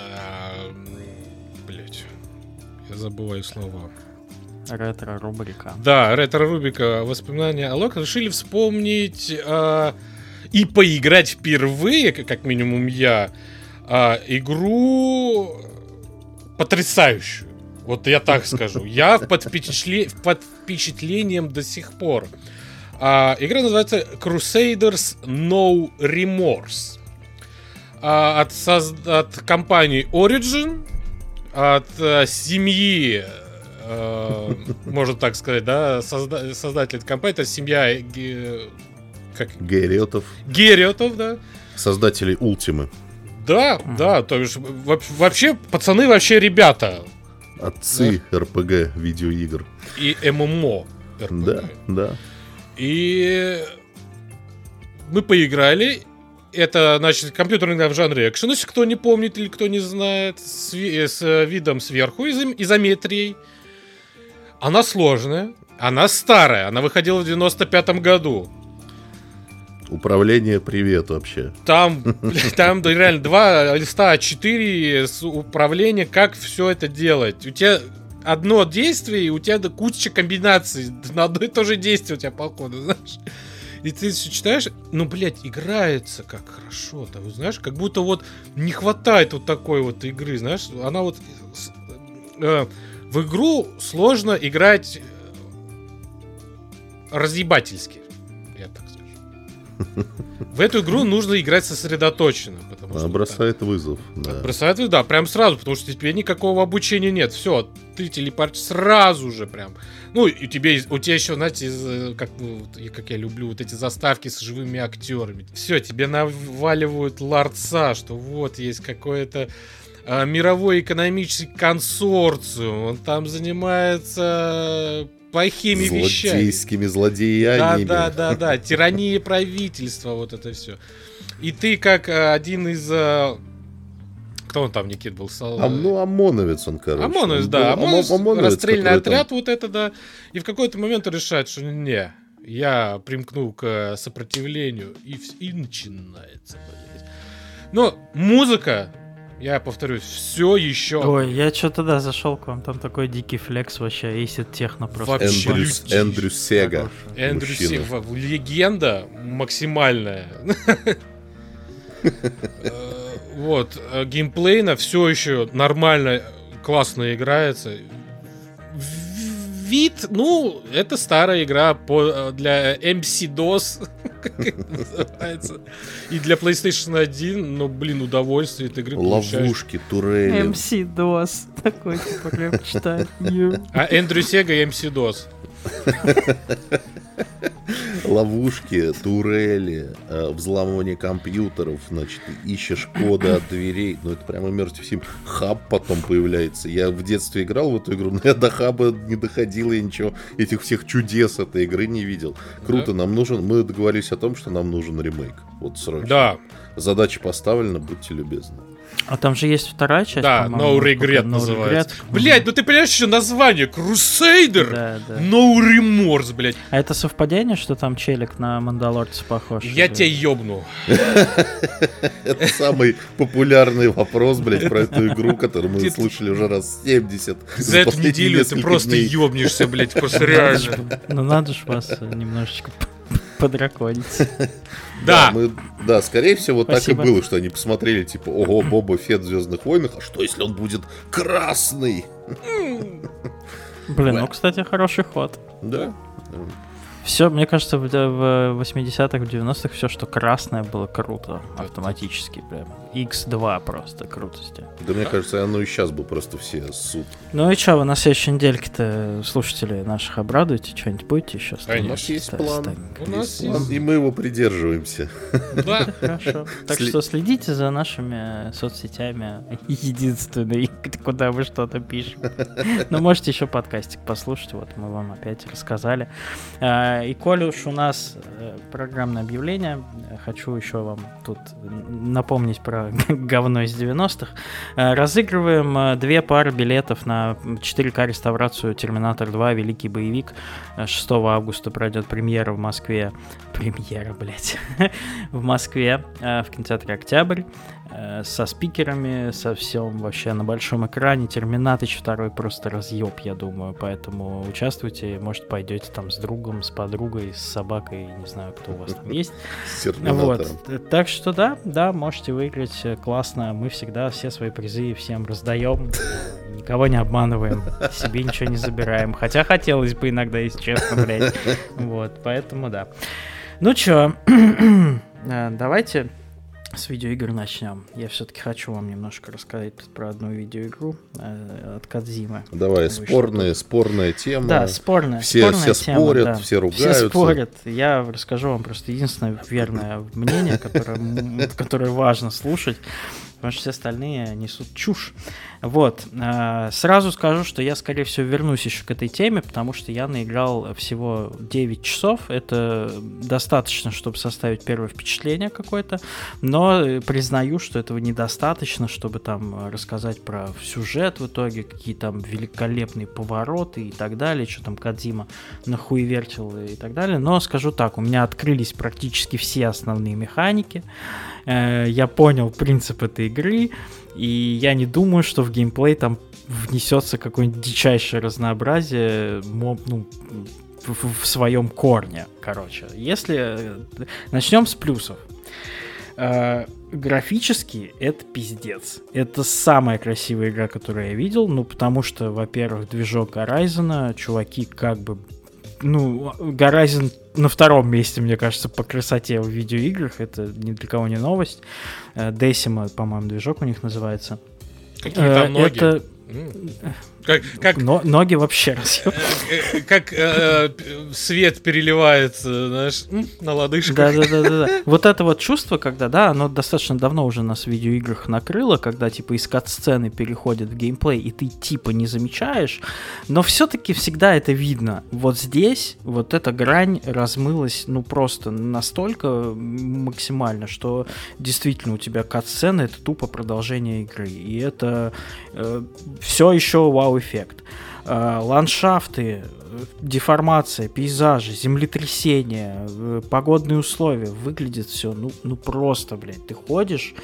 Блять, я забываю слова. Ретро-рубрика. Да, ретро-рубрика «Воспоминания о Лок». Решили вспомнить э, и поиграть впервые, как как минимум я, э, игру потрясающую. Вот я так скажу. Я под, впечатле- под впечатлением до сих пор. А, игра называется Crusaders No Remorse. А, от, соз- от компании Origin, от а, семьи э, можно так сказать, да, созда- создатель этой компании, это семья Ге- как? Герриотов. Герриотов, да. Создатели Ультимы. Да, mm-hmm. да, то есть вообще, пацаны вообще ребята. Отцы да. эр пи джи видеоигр. И эм эм о эр пи джи. Да, да. И мы поиграли. Это, значит, компьютерная игра в жанре экшен. Если кто не помнит или кто не знает, с, ви- с видом сверху, изо- изометрией. Она сложная, она старая, она выходила в девяносто пятом году. Управление привет вообще. Там, там да, реально два листа а четыре с управлением, как все это делать. У тебя одно действие, и у тебя куча комбинаций. На одно и то же действие у тебя походу, знаешь. И ты все читаешь, ну, блядь, играется как хорошо-то, знаешь, как будто вот не хватает вот такой вот игры, знаешь, она вот э, в игру сложно играть разъебательски, я так скажу. В эту игру нужно играть сосредоточенно, потому что... Она бросает так, вызов, да. Бросает вызов, да, прям сразу, потому что тебе никакого обучения нет, все, ты телепорт сразу же прям... Ну, и тебе, у тебя еще, знаете, как, как я люблю, вот эти заставки с живыми актерами. Все, тебе наваливают ларца, что вот есть какой-то а, мировой экономический консорциум. Он там занимается плохими вещами. Злодейскими злодеяниями. Да, да, да, да. Тирания правительства, вот это все. И ты как а, один из... А, кто он там, Никит, был? А, ну, ОМОНовец он, короче. ОМОНовец, он да. Был, ОМОНовец, ОМОНовец, расстрельный отряд, там... вот это, да. И в какой-то момент он решает, что не, я примкну к сопротивлению. И, и начинается, блядь. Но музыка, я повторюсь, все еще... Ой, я что-то, да, зашел к вам, там такой дикий флекс вообще, эйсид техно просто. Вообще. Эндрюс, Эндрю Сега. Эндрю Сега, легенда максимальная. Вот, геймплейно все еще нормально, классно играется. Вид, ну, это старая игра по, для эм си-дос, как это называется. И для PlayStation один, ну, блин, удовольствие от игры получаешь. Ловушки, турели. эм си-дос, такой, типа, прям читает. А Эндрю Сега эм си-дос. Ловушки, турели, взламывание компьютеров, значит, ищешь коды от дверей. Ну, это прямо Immersive Sim. Хаб потом появляется. Я в детстве играл в эту игру, но я до хаба не доходил, и ничего, этих всех чудес этой игры не видел. Круто, да. Нам нужен, мы договорились о том, что нам нужен ремейк. Вот срочно. Да. Задача поставлена, будьте любезны. А там же есть вторая часть, да, No Regret no называется. Regret. Блять, ну ты понимаешь, еще название Crusader, да, да. No Remorse, блять. А это совпадение, что там челик на Мандалорца похож? Я тебя ёбну. Это самый популярный вопрос, блять, про эту игру, которую мы слушали уже раз семьдесят. За эту неделю ты просто ёбнешься, блять, просто реально. Ну надо ж вас немножечко подраконить. Да. Да, мы, да, скорее всего, Спасибо. Так и было, что они посмотрели, типа, ого, Боба Фетт в «Звездных войнах», а что, если он будет красный? Блин, ну, кстати, хороший ход. Да. Все, мне кажется, в восьмидесятых, в девяностых все, что красное, было круто. Автоматически прям. икс два просто крутости. Да, мне кажется, оно и сейчас бы просто все суд. Ну и что, вы на следующей недельке-то слушателей наших обрадуете? Что-нибудь будете еще? У нас есть план. У нас есть план, и мы его придерживаемся. Да. Хорошо. Так что следите за нашими соцсетями. Единственный, куда мы что-то пишем. Ну, можете еще подкастик послушать. Вот мы вам опять рассказали. И коли уж у нас программное объявление, хочу еще вам тут напомнить про говно из девяностых. Разыгрываем две пары билетов на четыре ка реставрацию Терминатор два Великий боевик. шестого августа пройдет премьера в Москве. Премьера, блять. В Москве в кинотеатре «Октябрь». Со спикерами, со всем вообще на большом экране. Терминатыч второй просто разъеб, я думаю. Поэтому участвуйте, может, пойдете там с другом, с подругой, с собакой, не знаю, кто у вас там есть. Вот. Так что да, да, можете выиграть классно. Мы всегда все свои призы всем раздаем. Никого не обманываем, себе ничего не забираем. Хотя хотелось бы иногда, если честно, блядь. Вот, поэтому да. Ну чё, давайте С видеоигр начнем. Я все-таки хочу вам немножко рассказать про одну видеоигру э, от Кодзимы. Давай, спорная, спорная тема. Да, спорная. Все, спорная все тема, спорят, да. все ругаются. Все спорят. Я расскажу вам просто единственное верное мнение, которое, которое важно слушать, потому что все остальные несут чушь. Вот. Сразу скажу, что я, скорее всего, вернусь еще к этой теме, потому что я наиграл всего девять часов. Это достаточно, чтобы составить первое впечатление какое-то, но признаю, что этого недостаточно, чтобы там рассказать про сюжет в итоге, какие там великолепные повороты и так далее, что там Кодзима нахуевертил и так далее. Но скажу так, у меня открылись практически все основные механики. Я понял принцип этой игры, и я не думаю, что в геймплей там внесется какое-нибудь дичайшее разнообразие, ну, в, в своем корне, короче. Если начнем с плюсов. Э, графически это пиздец. Это самая красивая игра, которую я видел, ну, потому что, во-первых, движок Horizon, чуваки как бы... Ну, Horizon на втором месте, мне кажется, по красоте в видеоиграх. Это ни для кого не новость. Decima, по-моему, движок у них называется. Какие там ноги? Это... Как, как, Но, ноги вообще разъем. Как э, свет переливается, знаешь, на лодыжках. Да-да-да. Вот это вот чувство, когда, да, оно достаточно давно уже нас в видеоиграх накрыло, когда типа из кат-сцены переходит в геймплей, и ты типа не замечаешь, но все-таки всегда это видно. Вот здесь вот эта грань размылась, ну просто настолько максимально, что действительно у тебя кат-сцена — это тупо продолжение игры. И это э, все еще вау-эффект. Э, ландшафты, деформация, пейзажи, землетрясения, э, погодные условия. Выглядит все, ну, ну просто, блядь. Ты ходишь,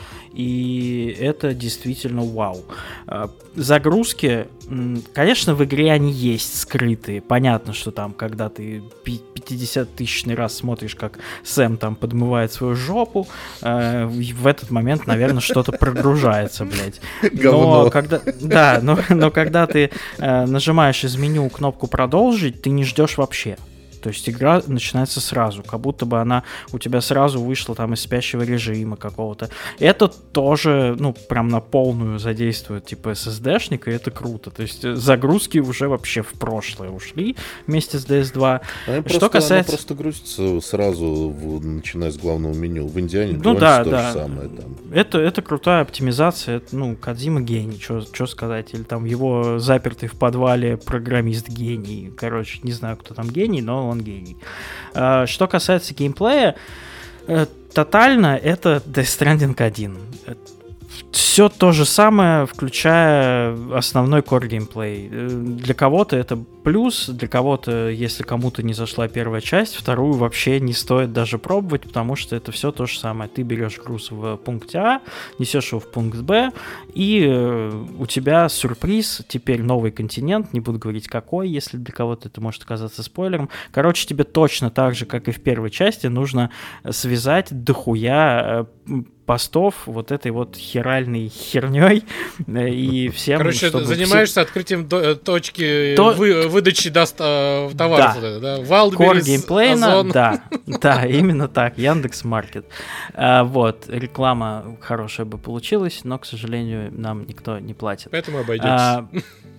и это действительно вау. Э, загрузки, м, конечно, в игре они есть скрытые. Понятно, что там, когда ты пятидесятитысячный раз смотришь, как Сэм там подмывает свою жопу, э, в этот момент, наверное, что-то прогружается, блядь. Говно. Но когда, да, но, но когда ты э, нажимаешь из меню кнопку «Продолжить», ты не ждешь вообще. То есть игра начинается сразу, как будто бы она у тебя сразу вышла там из спящего режима какого-то. Это тоже, ну, прям на полную задействует, типа, эс эс ди-шник, и это круто. То есть загрузки уже вообще в прошлое ушли вместе с ди эс два. Она Что просто, касается... она просто грузится сразу, в, начиная с главного меню. В Индиане ну, да, то да. же самое там. Это, это крутая оптимизация. Это, ну, Кодзима гений, что сказать. Или там его запертый в подвале программист гений. Короче, не знаю, кто там гений, но он гений. Что касается геймплея, тотально это Death Stranding один. Все то же самое, включая основной core геймплей. Для кого-то это плюс, для кого-то, если кому-то не зашла первая часть, вторую вообще не стоит даже пробовать, потому что это все то же самое. Ты берешь груз в пункте А, несешь его в пункт Б, и у тебя сюрприз, теперь новый континент, не буду говорить какой, если для кого-то это может оказаться спойлером. Короче, тебе точно так же, как и в первой части, нужно связать дохуя постов вот этой вот херальной херней и всем... Короче, чтобы занимаешься все... открытием до- точки То... вы- выдачи доста- товаров. Да. Вот это, да? Wildberries, Core геймплейна, Озон. да, да, именно так, Яндекс.Маркет. А, вот, реклама хорошая бы получилась, но, к сожалению, нам никто не платит. Поэтому обойдемся. А,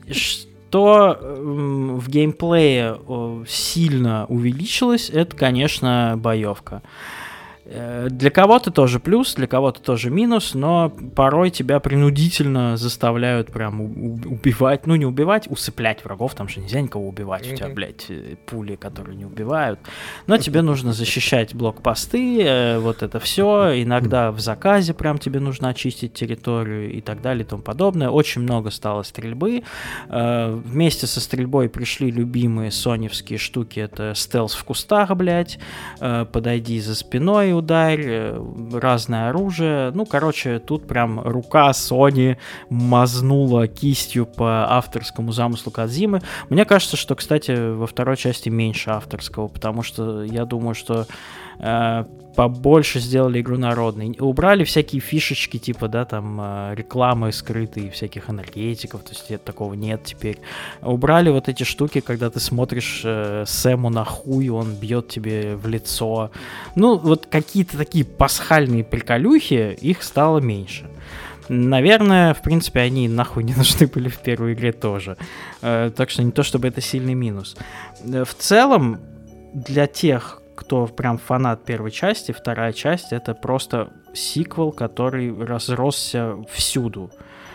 что м, в геймплее о, сильно увеличилось, это, конечно, боевка. Для кого-то тоже плюс, для кого-то тоже минус, но порой тебя принудительно заставляют прям убивать, ну не убивать, усыплять врагов, там же нельзя никого убивать, mm-hmm. у тебя, блядь, пули, которые не убивают, но тебе нужно защищать блокпосты, вот это все, иногда в заказе прям тебе нужно очистить территорию и так далее и тому подобное, очень много стало стрельбы, вместе со стрельбой пришли любимые соневские штуки, это стелс в кустах, блядь, подойди за спиной, ударь, разное оружие. Ну, короче, тут прям рука Sony мазнула кистью по авторскому замыслу Кодзимы. Мне кажется, что, кстати, во второй части меньше авторского, потому что я думаю, что э, побольше сделали игру народной. Убрали всякие фишечки, типа, да, там, рекламы скрытые, всяких энергетиков, то есть такого нет теперь. Убрали вот эти штуки, когда ты смотришь э, Сэму на хуй, он бьет тебе в лицо. Ну, вот какие-то такие пасхальные приколюхи, их стало меньше. Наверное, в принципе, они нахуй не нужны были в первой игре тоже. Э, так что не то, чтобы это сильный минус. В целом, для тех, кто прям фанат первой части, вторая часть — это просто сиквел, который разросся всюду.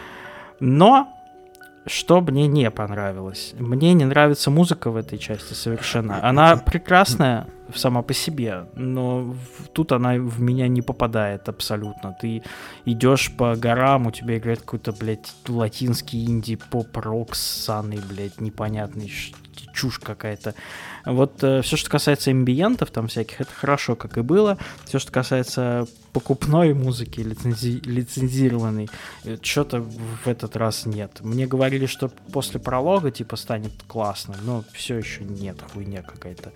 Но что мне не понравилось? Мне не нравится музыка в этой части совершенно. Она прекрасная сама по себе, но тут она в меня не попадает абсолютно. Ты идешь по горам, у тебя играет какой-то, блядь, латинский инди-поп-рок ссаный, блядь, непонятный, чушь какая-то. Вот э, все, что касается эмбиентов там всяких, это хорошо, как и было. Все, что касается покупной музыки, лицензи... лицензированной, что-то в этот раз нет. Мне говорили, что после пролога типа станет классно, но все еще нет, хуйня какая-то.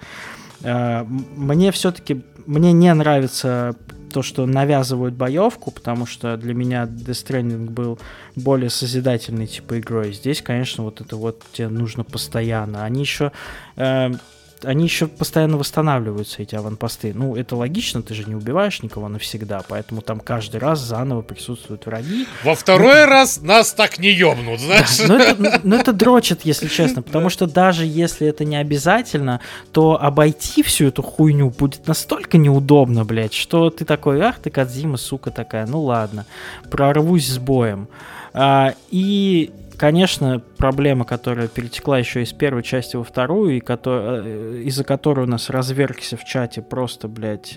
Э, мне все-таки, мне не нравится то, что навязывают боевку, потому что для меня Death Stranding был более созидательной типа игрой. Здесь, конечно, вот это вот тебе нужно постоянно. Они еще... Э, Они еще постоянно восстанавливаются, эти аванпосты. Ну, это логично, ты же не убиваешь никого навсегда, поэтому там каждый раз заново присутствуют враги. Во второй ну, раз нас так не ёбнут, знаешь? Да, но, это, но это дрочит, если честно, потому что даже если это не обязательно, то обойти всю эту хуйню будет настолько неудобно, блядь, что ты такой, ах ты, Кодзима, сука такая, ну ладно, прорвусь с боем. А, и... Конечно, проблема, которая перетекла еще из первой части во вторую, и который, из-за которой у нас развергся в чате просто, блядь,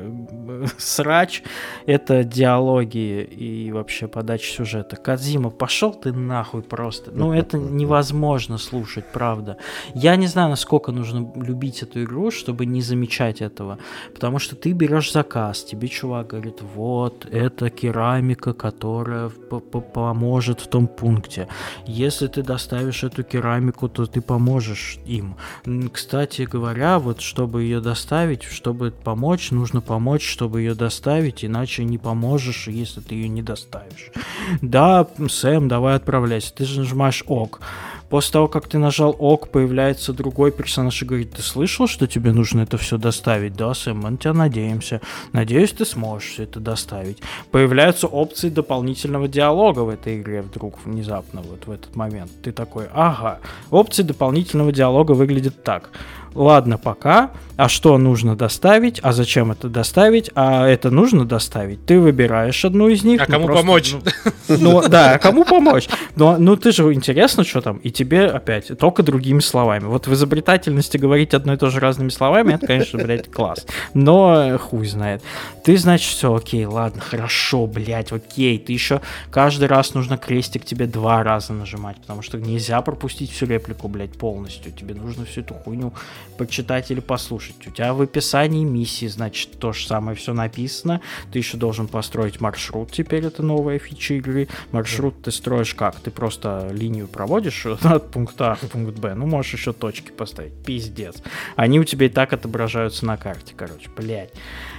э, срач, это диалоги и вообще подача сюжета. Кодзима, пошел ты нахуй просто. Ну, это невозможно слушать, правда. Я не знаю, насколько нужно любить эту игру, чтобы не замечать этого. Потому что ты берешь заказ, тебе чувак говорит, вот, это керамика, которая поможет в том пункте. Если ты доставишь эту керамику, то ты поможешь им. Кстати говоря, вот чтобы ее доставить, чтобы помочь, нужно помочь, чтобы ее доставить, иначе не поможешь, если ты ее не доставишь. Да, Сэм, давай отправляйся. Ты же нажимаешь ок. После того, как ты нажал ок, появляется другой персонаж и говорит, ты слышал, что тебе нужно это все доставить? Да, Сэм, мы на тебя надеемся. Надеюсь, ты сможешь все это доставить. Появляются опции дополнительного диалога в этой игре вдруг внезапно вот в этот момент. Ты такой, ага, опции дополнительного диалога выглядят так. Ладно, пока. А что нужно доставить? А зачем это доставить? А это нужно доставить? Ты выбираешь одну из них. А ну, кому просто, помочь? Ну, ну да, а кому помочь? Но, ну ты же интересно, что там, и тебе опять только другими словами. Вот в изобретательности говорить одно и то же разными словами, это, конечно, блядь, класс. Но хуй знает. Ты, значит, все, окей, ладно, хорошо, блядь, окей. Ты еще каждый раз нужно крестик тебе два раза нажимать, потому что нельзя пропустить всю реплику, блядь, полностью. Тебе нужно всю эту хуйню почитать или послушать. У тебя в описании миссии, значит, то же самое все написано. Ты еще должен построить маршрут, теперь это новая фича игры. Маршрут ты строишь как? Ты просто линию проводишь от пункта А в пункт Б. Ну, можешь еще точки поставить. Пиздец. Они у тебя и так отображаются на карте, короче, блядь.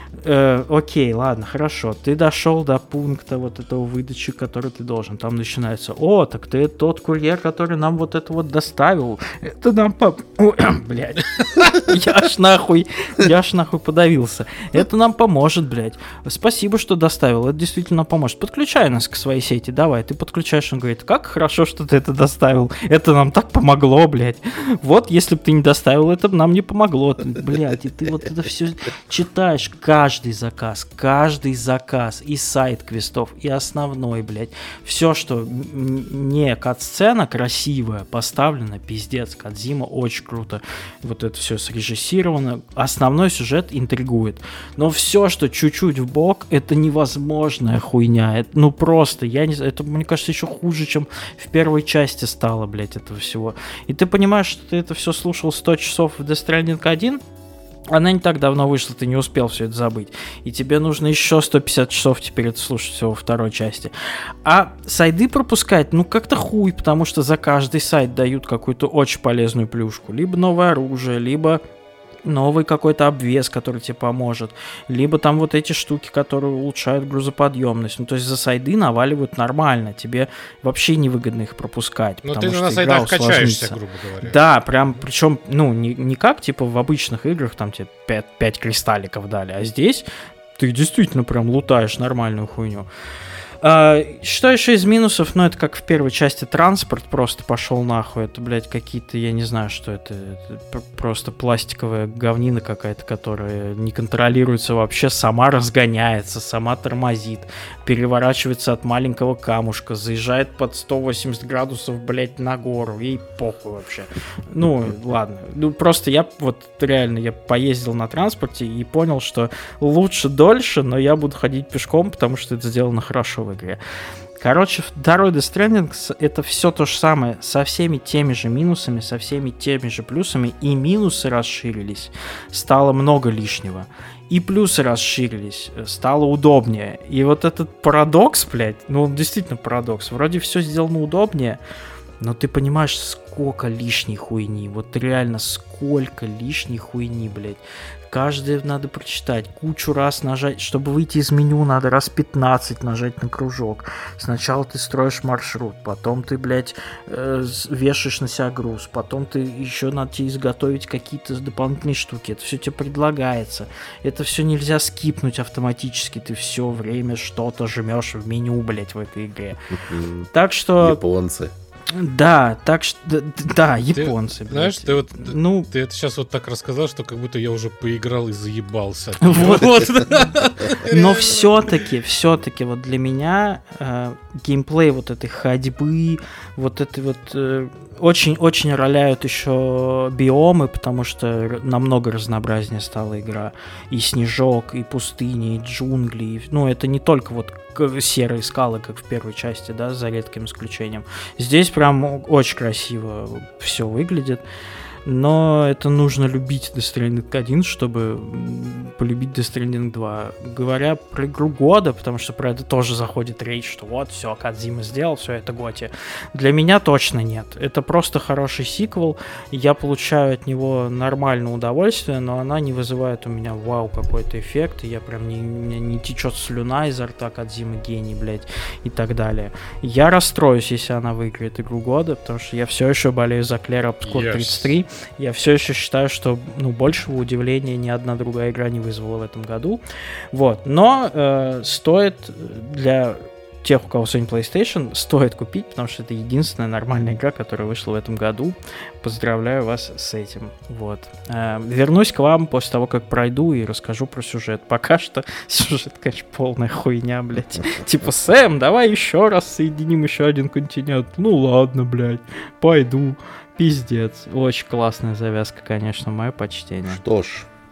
Э, окей, ладно, хорошо. Ты дошел до пункта вот этого выдачи, который ты должен. Там начинается, о, так ты тот курьер, который нам вот это вот доставил. Это нам по... Блядь. Я аж нахуй, я аж нахуй подавился. Это нам поможет, блядь. Спасибо, что доставил. Это действительно поможет. Подключай нас к своей сети, давай. Ты подключаешь, он говорит, как хорошо, что ты это доставил. Это нам так помогло, блядь. Вот, если бы ты не доставил, это бы нам не помогло. Блядь, и ты вот это все читаешь, как каждый заказ, каждый заказ и сайт квестов, и основной, блядь. Все, что не кат-сцена красивая, поставлена, пиздец, Кодзима, очень круто. Вот это все срежиссировано. Основной сюжет интригует. Но все, что чуть-чуть вбок, это невозможная хуйня. Это, ну просто, я не знаю, это, мне кажется, еще хуже, чем в первой части стало, блядь, этого всего. И ты понимаешь, что ты это все слушал сто часов в Death Stranding один, она не так давно вышла, ты не успел все это забыть. И тебе нужно еще сто пятьдесят часов теперь это слушать всего во второй части. А сайды пропускать, ну как-то хуй, потому что за каждый сайт дают какую-то очень полезную плюшку. Либо новое оружие, либо новый какой-то обвес, который тебе поможет, либо там вот эти штуки, которые улучшают грузоподъемность. Ну, то есть за сайды наваливают нормально, тебе вообще невыгодно их пропускать. Но ты на сайдах качаешься, грубо говоря. Да, прям, причем, ну, не, не как, типа, в обычных играх, там тебе пять, пять кристалликов дали, а здесь ты действительно прям лутаешь нормальную хуйню. А, что еще из минусов? Ну, это как в первой части транспорт просто пошел нахуй. Это, блядь, какие-то, я не знаю, что это. Это просто пластиковая говнина какая-то, которая не контролируется вообще, сама разгоняется, сама тормозит, переворачивается от маленького камушка, заезжает под сто восемьдесят градусов, блядь, на гору. Ей похуй вообще. Ну, ладно. Ну, просто я вот реально, я поездил на транспорте и понял, что лучше дольше, но я буду ходить пешком, потому что это сделано хорошо в игре. Короче, второй Death Stranding — это все то же самое, со всеми теми же минусами, со всеми теми же плюсами, и минусы расширились, стало много лишнего, и плюсы расширились, стало удобнее. И вот этот парадокс, блядь, ну он действительно парадокс, вроде все сделано удобнее, но ты понимаешь, сколько лишней хуйни, вот реально сколько лишней хуйни, блядь. Каждое надо прочитать, кучу раз нажать, чтобы выйти из меню, надо раз пятнадцать нажать на кружок. Сначала ты строишь маршрут, потом ты, блядь, э, вешаешь на себя груз, потом ты еще надо тебе изготовить какие-то дополнительные штуки. Это все тебе предлагается. Это все нельзя скипнуть автоматически, ты все время что-то жмешь в меню, блядь, в этой игре. Так что... Японцы. Да, так что, да, да японцы. Ты, знаешь, ты вот, ну, ты это сейчас вот так рассказал, что как будто я уже поиграл и заебался. Вот. Но все-таки, все-таки вот для меня э, геймплей вот этой ходьбы, вот этой вот э, очень-очень роляют еще биомы, потому что намного разнообразнее стала игра. И снежок, и пустыни, и джунгли. И, ну, это не только вот серые скалы, как в первой части, да, за редким исключением. Здесь прям очень красиво все выглядит. Но это нужно любить Death Stranding один, чтобы полюбить Death Stranding два. Говоря про игру года, потому что про это тоже заходит речь, что вот, все, Кодзима сделал, все, это готи. Для меня точно нет. Это просто хороший сиквел, я получаю от него нормальное удовольствие, но она не вызывает у меня вау какой-то эффект, и я прям не, не, не течет слюна изо рта, Кодзима гений, блядь, и так далее. Я расстроюсь, если она выиграет игру года, потому что я все еще болею за Clair Obscur yes. тридцать три. Я все еще считаю, что ну, большего удивления ни одна другая игра не вызвала в этом году. Вот. Но э, стоит для тех, у кого Sony PlayStation, стоит купить, потому что это единственная нормальная игра, которая вышла в этом году. Поздравляю вас с этим. Вот. Э, вернусь к вам после того, как пройду и расскажу про сюжет. Пока что сюжет, конечно, полная хуйня, блядь. Типа, Сэм, давай еще раз соединим еще один континент. Ну ладно, блядь, пойду. Пиздец. Очень классная завязка, конечно, мое почтение. Что ж,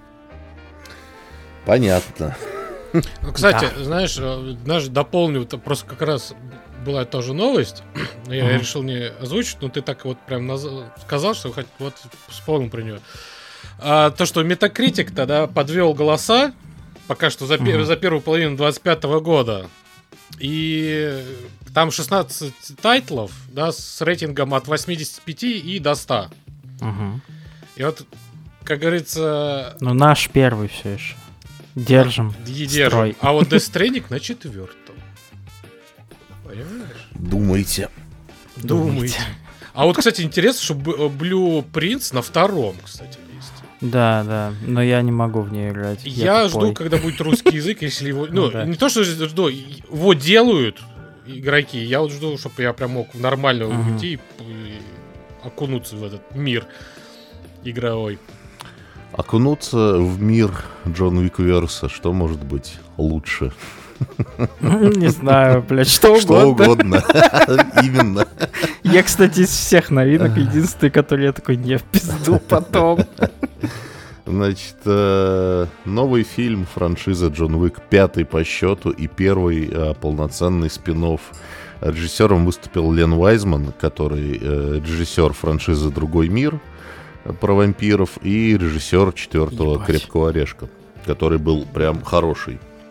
понятно. Ну, кстати, да. знаешь, даже дополню, просто как раз была тоже новость, но я uh-huh. решил не озвучить, но ты так вот прям наз... сказал, что хоть вот вспомнил про нее. А, то, что Metacritic тогда подвел голоса, пока что за, uh-huh. за первую половину двадцать пятого года. И там шестнадцать тайтлов, да, с рейтингом от восьмидесяти пяти и до ста. Угу. И вот, как говорится... Ну, наш первый все еще. Держим. Держим. Строй. А вот Death Stranding на четвертом. Понимаешь? Думайте. Думайте. А вот, кстати, интересно, что Blue Prince на втором, кстати, есть. Да, да, но я не могу в нее играть. Я, я жду, когда будет русский язык, если его... Ну, не то, что жду, его делают игроки, я вот жду, чтобы я прям мог нормально уйти и окунуться в этот мир игровой. Окунуться в мир Джон Уик Верса, что может быть лучше? Не знаю, блядь, что угодно. Что угодно, именно. Я, кстати, из всех новинок единственный, который я такой, не в пизду потом. Значит, новый фильм франшизы Джон Уик, пятый по счету и первый полноценный спин-офф. Режиссером выступил Лен Уайзман, который режиссер франшизы «Другой мир» про вампиров и режиссер четвертого «Крепкого орешка», который был прям хороший.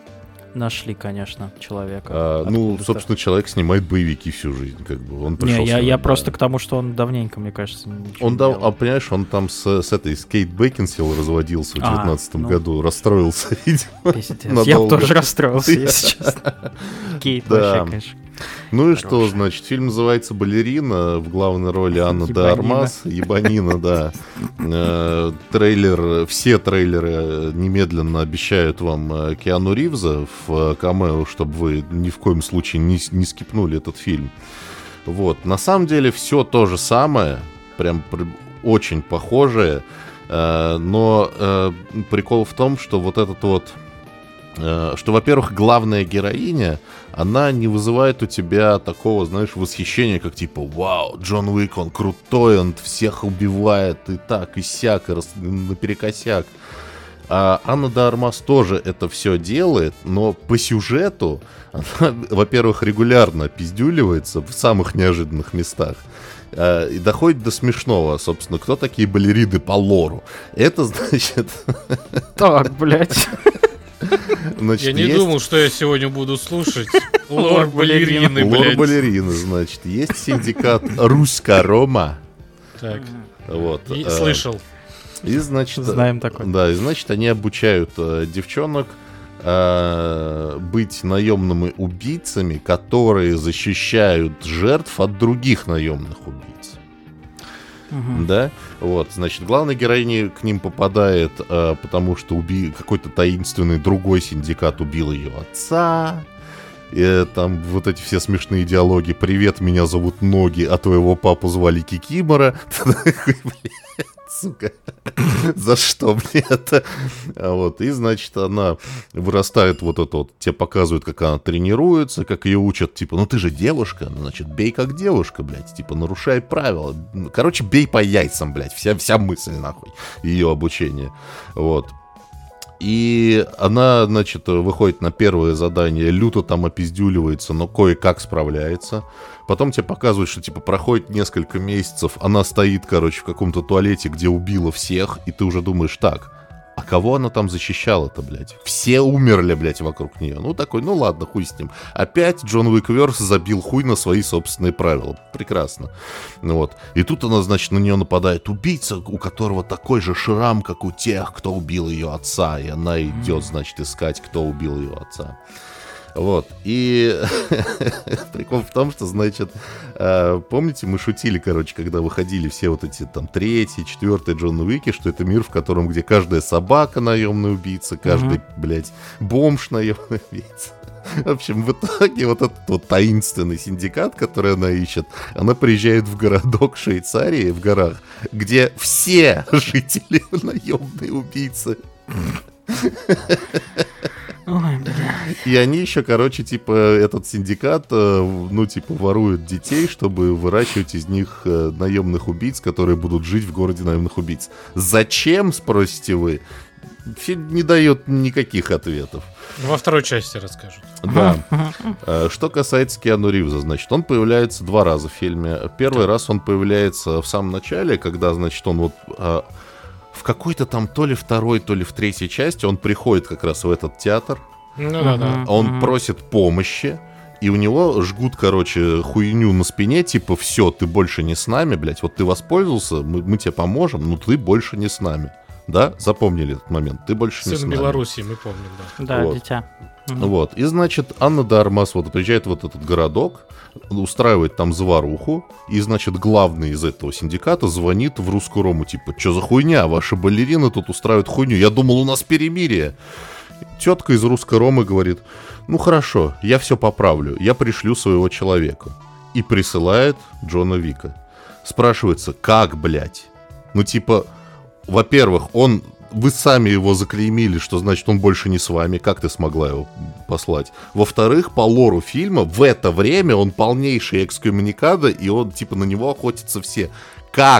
нашли, конечно, человека. А, ну, Откуда-то. собственно, человек снимает боевики всю жизнь, как бы. Он Не, пришел я, сюда, я да. просто к тому, что он давненько, мне кажется, ничего Он не дал, делал. а понимаешь, он там с, с этой, с Кейт Бекинсейл разводился в А, девятнадцатом ну. году, расстроился, видимо. Пиздец. Я бы надолго. тоже расстроился, если честно. Кейт Да. вообще, конечно. Ну и что, Хорош. значит, фильм называется «Балерина», в главной роли Анна де Ебанина. Армас, ебанина, да. Э, Трейлер, все трейлеры немедленно обещают вам э, Киану Ривза в э, камео, чтобы вы ни в коем случае не, с- не скипнули этот фильм. Вот, на самом деле все то же самое, прям пр- очень похожее, э, но э, прикол в том, что вот этот вот, э, что, во-первых, главная героиня, она не вызывает у тебя такого, знаешь, восхищения, как типа, вау, Джон Уик, он крутой, он всех убивает и так, и сяк, и рас- наперекосяк. А Анна де Армас тоже это все делает, но по сюжету она, во-первых, регулярно пиздюливается в самых неожиданных местах. А, и доходит до смешного, собственно, кто такие балерины по лору. Это, значит... Так, блядь. значит, Я не есть... думал, что я сегодня буду слушать лор балерины, Лор блядь. балерины, значит. Есть синдикат Руська-Рома. Так, Вот. и- э, слышал. И, значит... Знаем такой. Да, и, значит, они обучают э, девчонок э, быть наемными убийцами, которые защищают жертв от других наемных убийц. Мгм. Да, вот, значит, главная героиня к ним попадает, э, потому что уби... какой-то таинственный другой синдикат убил ее отца. И, э, там вот эти все смешные диалоги. «Привет, меня зовут Ноги, а твоего папу звали Кикимора». Ты такой, блядь, сука, за что мне это? А вот, и, значит, она вырастает вот это вот, тебе показывают, как она тренируется, как ее учат, типа, ну ты же девушка, ну, значит, бей как девушка, блядь, типа, нарушай правила. Короче, бей по яйцам, блядь, вся, вся мысль, нахуй, ее обучение. Вот. И она, значит, выходит на первое задание, люто там опиздюливается, но кое-как справляется. Потом тебе показывают, что, типа, проходит несколько месяцев, она стоит, короче, в каком-то туалете, где убила всех, и ты уже думаешь, так, а кого она там защищала-то, блядь? Все умерли, блядь, вокруг нее. Ну, такой, ну ладно, хуй с ним. Опять Джон Уик-верс забил хуй на свои собственные правила. Прекрасно. Ну вот. И тут она, значит, на нее нападает убийца, у которого такой же шрам, как у тех, кто убил ее отца. И она идет, значит, искать, кто убил ее отца. Вот. И прикол в том, что, значит, э, помните, мы шутили, короче, когда выходили все вот эти там третий, четвертый Джон Уики, что это мир, в котором, где каждая собака наемный убийца, каждый, блядь, бомж наемный убийца. В общем, в итоге вот этот вот таинственный синдикат, который она ищет, она приезжает в городок Швейцарии, в горах, где все жители наемные убийцы. Ой, бля. И они еще, короче, типа, этот синдикат, э, ну, типа, воруют детей, чтобы выращивать из них э, наемных убийц, которые будут жить в городе наемных убийц. Зачем, спросите вы? Фильм не дает никаких ответов. Во второй части расскажут. Да. Э, Что касается Киану Ривза, значит, он появляется два раза в фильме. Первый раз он появляется в самом начале, когда, значит, он вот... э, в какой-то там то ли второй, то ли в третьей части он приходит как раз в этот театр, Ну да, да. он Мгм. просит помощи, и у него жгут, короче, хуйню на спине, типа, все, ты больше не с нами, блядь, вот ты воспользовался, мы, мы тебе поможем, но ты больше не с нами. Да? Запомнили этот момент? Ты больше не с Сын нами. Белоруссии, мы помним, да. Да, Вот. дитя. Мгм. Вот. И, значит, Анна де Армас вот приезжает в вот этот городок, устраивает там заваруху, и, значит, главный из этого синдиката звонит в русскую Рому, типа, что за хуйня, ваши балерины тут устраивают хуйню, я думал, у нас перемирие. Тетка из русской Ромы говорит, ну хорошо, я все поправлю, я пришлю своего человека. И присылает Джона Вика. Спрашивается, как, блядь? Ну, типа, во-первых, он... Вы сами его заклеймили, что значит он больше не с вами. Как ты смогла его послать? Во-вторых, по лору фильма в это время он полнейший экскоммуникадо, и он типа на него охотятся все. Как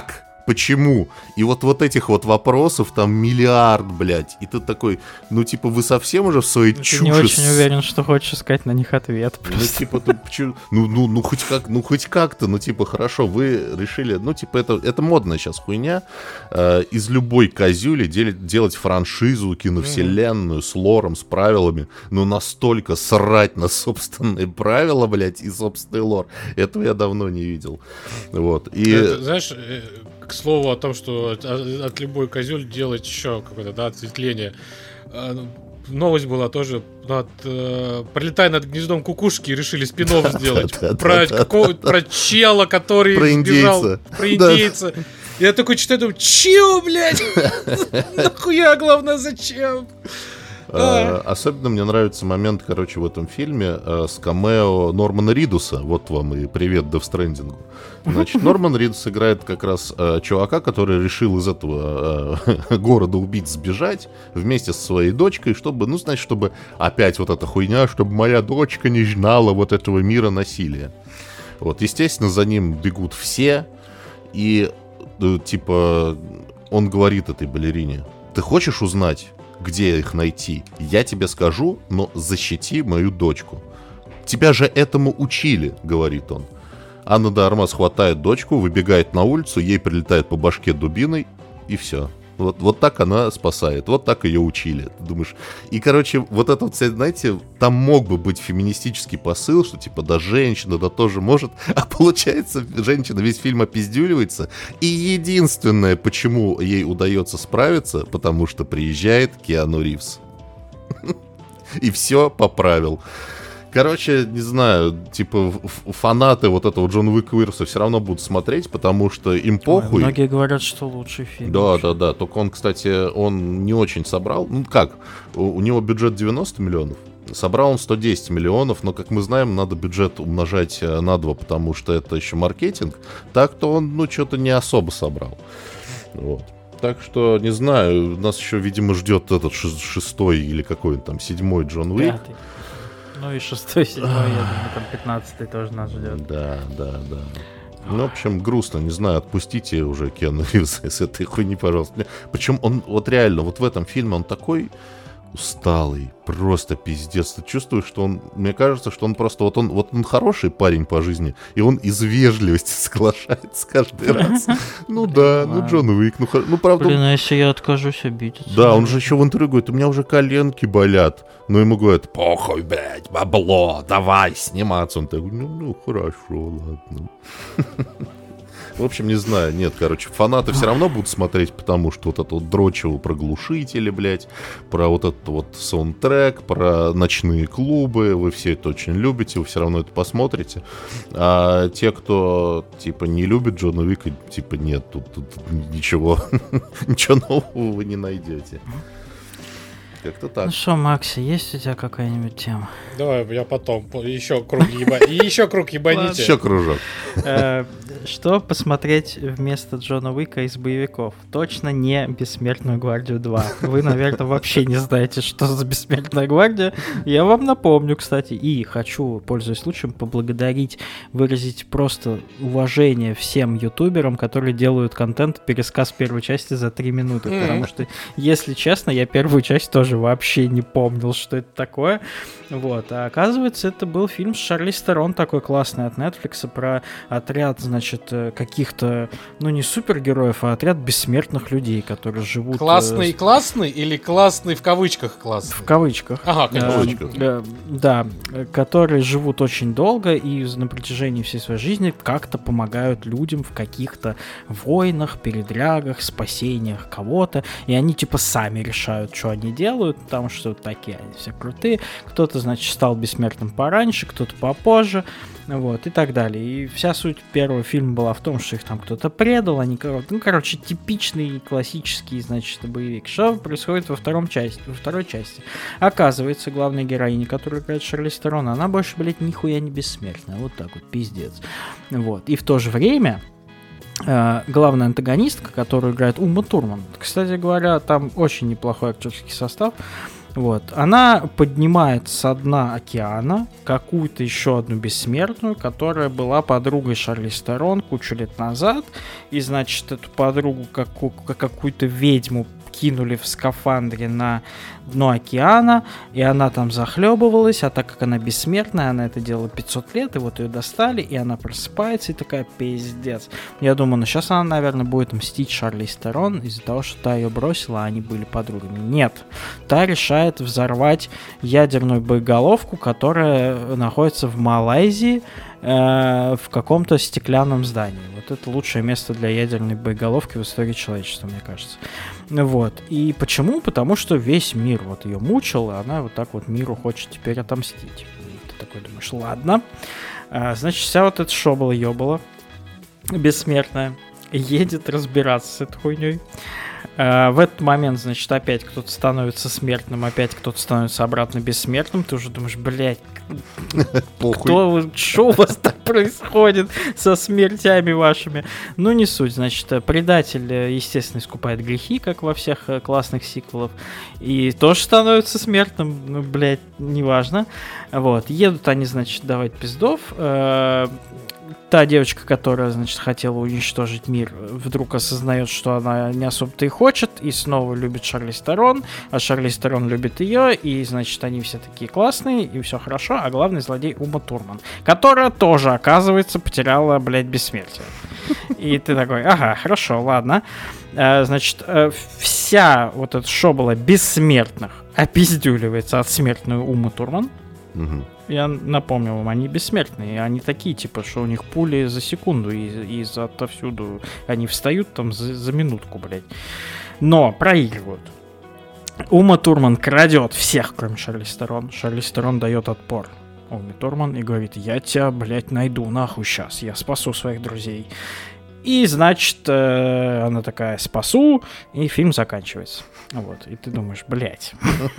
Почему? И вот, вот этих вот вопросов там миллиард, блядь. И ты такой, ну, типа, вы совсем уже в своей Ты чуши... не очень уверен, что хочешь искать на них ответ. Ну, Просто. типа, ты, почему- ну, ну, ну, хоть как, ну, хоть как-то, ну, типа, хорошо, вы решили, ну, типа, это, это модная сейчас хуйня, э, из любой козюли дел- делать франшизу, киновселенную, с лором, с правилами, но настолько срать на собственные правила, блядь, и собственный лор, этого я давно не видел. Вот, и... Это, знаешь, э, к слову о том, что от, от любой козюль делать еще какое-то, да, ответвление. Э, Новость была тоже над, э, пролетая над гнездом кукушки, решили спин-офф сделать да, про да, какого-то про чела, который Про сбежал, индейца. про индейца. Я такой читаю, думаю, чё, блядь? Нахуя, главное, зачем? Э, Особенно мне нравится момент, короче, в этом фильме э, с камео Нормана Ридуса. Вот вам и привет Death Stranding. Значит, Норман Ридус играет как раз э, чувака, который решил из этого э, города убийц сбежать вместе со своей дочкой, чтобы, ну, значит, чтобы опять вот эта хуйня, чтобы моя дочка не знала вот этого мира насилия. Вот, естественно, за ним бегут все, и, э, типа, он говорит этой балерине, ты хочешь узнать, где их найти? Я тебе скажу, но защити мою дочку. Тебя же этому учили, говорит он. Анна де Армас хватает дочку, выбегает на улицу, ей прилетает по башке дубиной, и все. Вот, вот так она спасает, вот так ее учили. Ты думаешь. И, короче, вот это вот, знаете, там мог бы быть феминистический посыл, что типа, да, женщина, да, тоже может. А получается, женщина весь фильм опиздюливается. И единственное, почему ей удается справиться, потому что приезжает Киану Ривз. И все поправил. Короче, не знаю, типа ф- фанаты вот этого Джона Уика Уирса все равно будут смотреть, потому что им Ой, похуй. многие говорят, что лучший фильм. Да, вообще. да, да. Только он, кстати, он не очень собрал. Ну как? У, у него бюджет девяносто миллионов. Собрал он сто десять миллионов, но, как мы знаем, надо бюджет умножать э, на два, потому что это еще маркетинг. Так-то он, ну, что-то не особо собрал. Вот. Так что, не знаю, нас еще, видимо, ждет этот ши- шестой или какой-то там седьмой Джон Уик. Пятый. Ну и шестой, седьмой, я думаю, там пятнадцатый тоже нас ждет. Да, да, да. Ну, в общем, грустно, не знаю, отпустите уже Киану Ривза с этой хуйни, пожалуйста. Причем он, вот реально, вот в этом фильме он такой усталый, просто пиздец. Ты чувствуешь, что он, мне кажется, что он просто, вот он, вот он хороший парень по жизни, и он из вежливости соглашается каждый раз. Ну да, ну Джон Уик, ну, хо- ну правда... Блин, а если я откажусь обидеться? Да, он же еще в интервью говорит, у меня уже коленки болят. Но ему говорят, похуй, блядь, бабло, давай сниматься. Он такой, ну, ну хорошо, ладно. В общем, не знаю, нет, короче, фанаты все равно будут смотреть, потому что вот это вот дрочево про глушители, блядь, про вот этот вот саундтрек, про ночные клубы, вы все это очень любите, вы все равно это посмотрите. А те, кто, типа, не любит Джона Уика, типа, нет, тут, тут ничего, ничего нового вы не найдете. Как-то Ну так. что, Макси, есть у тебя какая-нибудь тема? Давай, я потом. по- Еще круг еба... И еще круг ебаните. Еще кружок. Э, Что посмотреть вместо Джона Уика из боевиков? Точно не «Бессмертную гвардию два». Вы, наверное, вообще не знаете, что за «Бессмертная гвардия». Я вам напомню, кстати, и хочу, пользуясь случаем, поблагодарить, выразить просто уважение всем ютуберам, которые делают контент, пересказ первой части за три минуты. Мгм. Потому что, если честно, я первую часть тоже вообще не помнил, что это такое. Вот. А оказывается, это был фильм с Шарлиз Терон, такой классный от Netflix, про отряд, значит, э, каких-то, ну, не супергероев, а отряд бессмертных людей, которые живут... э, Классный, с- классный или классный в кавычках классный? В кавычках. Ага, Э, конечно. э, Да, э, которые живут очень долго и на протяжении всей своей жизни как-то помогают людям в каких-то войнах, передрягах, спасениях кого-то, и они типа сами решают, что они делают, потому что вот такие они все крутые. Кто-то, значит, стал бессмертным пораньше, кто-то попозже, вот, и так далее. И вся суть первого фильма была в том, что их там кто-то предал, они, кор- ну, короче, типичный классический, значит, боевик. Что происходит во втором части, во второй части? Оказывается, главная героиня, которая играет Шарлиз Терон, она больше, блядь, нихуя не бессмертная. Вот так вот, пиздец. Вот. И в то же время э, главная антагонистка, которую играет Ума Турман, кстати говоря, там очень неплохой актерский состав, Вот. Она поднимает со дна океана какую-то еще одну бессмертную, которая была подругой Шарлиз Терон кучу лет назад. И, значит, эту подругу, каку- какую-то ведьму, кинули в скафандре на дно океана, и она там захлебывалась, а так как она бессмертная, она это делала пятьсот лет, и вот ее достали, и она просыпается, и такая, пиздец. Я думаю, ну сейчас она, наверное, будет мстить Шарлиз Терон из-за того, что та ее бросила, а они были подругами. Нет. Та решает взорвать ядерную боеголовку, которая находится в Малайзии, э, в каком-то стеклянном здании. Вот это лучшее место для ядерной боеголовки в истории человечества, мне кажется. Вот. И почему? Потому что весь мир вот ее мучил, и она вот так вот миру хочет теперь отомстить. И ты такой думаешь, ладно. А, значит, вся вот эта шобала-ебала бессмертная едет разбираться с этой хуйней. Uh, в этот момент, значит, опять кто-то становится смертным, опять кто-то становится обратно бессмертным. Ты уже думаешь, блядь, кто, что у вас так происходит со смертями вашими? Ну, не суть. Значит, предатель, естественно, искупает грехи, как во всех классных сиквелах, и тоже становится смертным. Ну, блядь, неважно. Вот. Едут они, значит, давать пиздов. Uh, Та девочка, которая, значит, хотела уничтожить мир, вдруг осознает, что она не особо-то и хочет, и снова любит Шарлиз Терон, а Шарлиз Терон любит ее, и, значит, они все такие классные, и все хорошо, а главный злодей Ума Турман, которая тоже, оказывается, потеряла, блядь, бессмертие. И ты такой, ага, хорошо, ладно. Значит, вся вот эта шобала бессмертных опиздюливается от смертной Умы Турман. Угу. Я напомню вам, они бессмертные, они такие, типа, что у них пули за секунду, и, и за отовсюду они встают там за, за минутку, блядь. Но проигрывают. Ума Турман крадет всех, кроме Шарлиз Терон. Шарлиз Терон дает отпор Уме Турман и говорит, я тебя, блядь, найду нахуй сейчас, я спасу своих друзей. И, значит, э, она такая, спасу, и фильм заканчивается. Вот, и ты думаешь, блядь...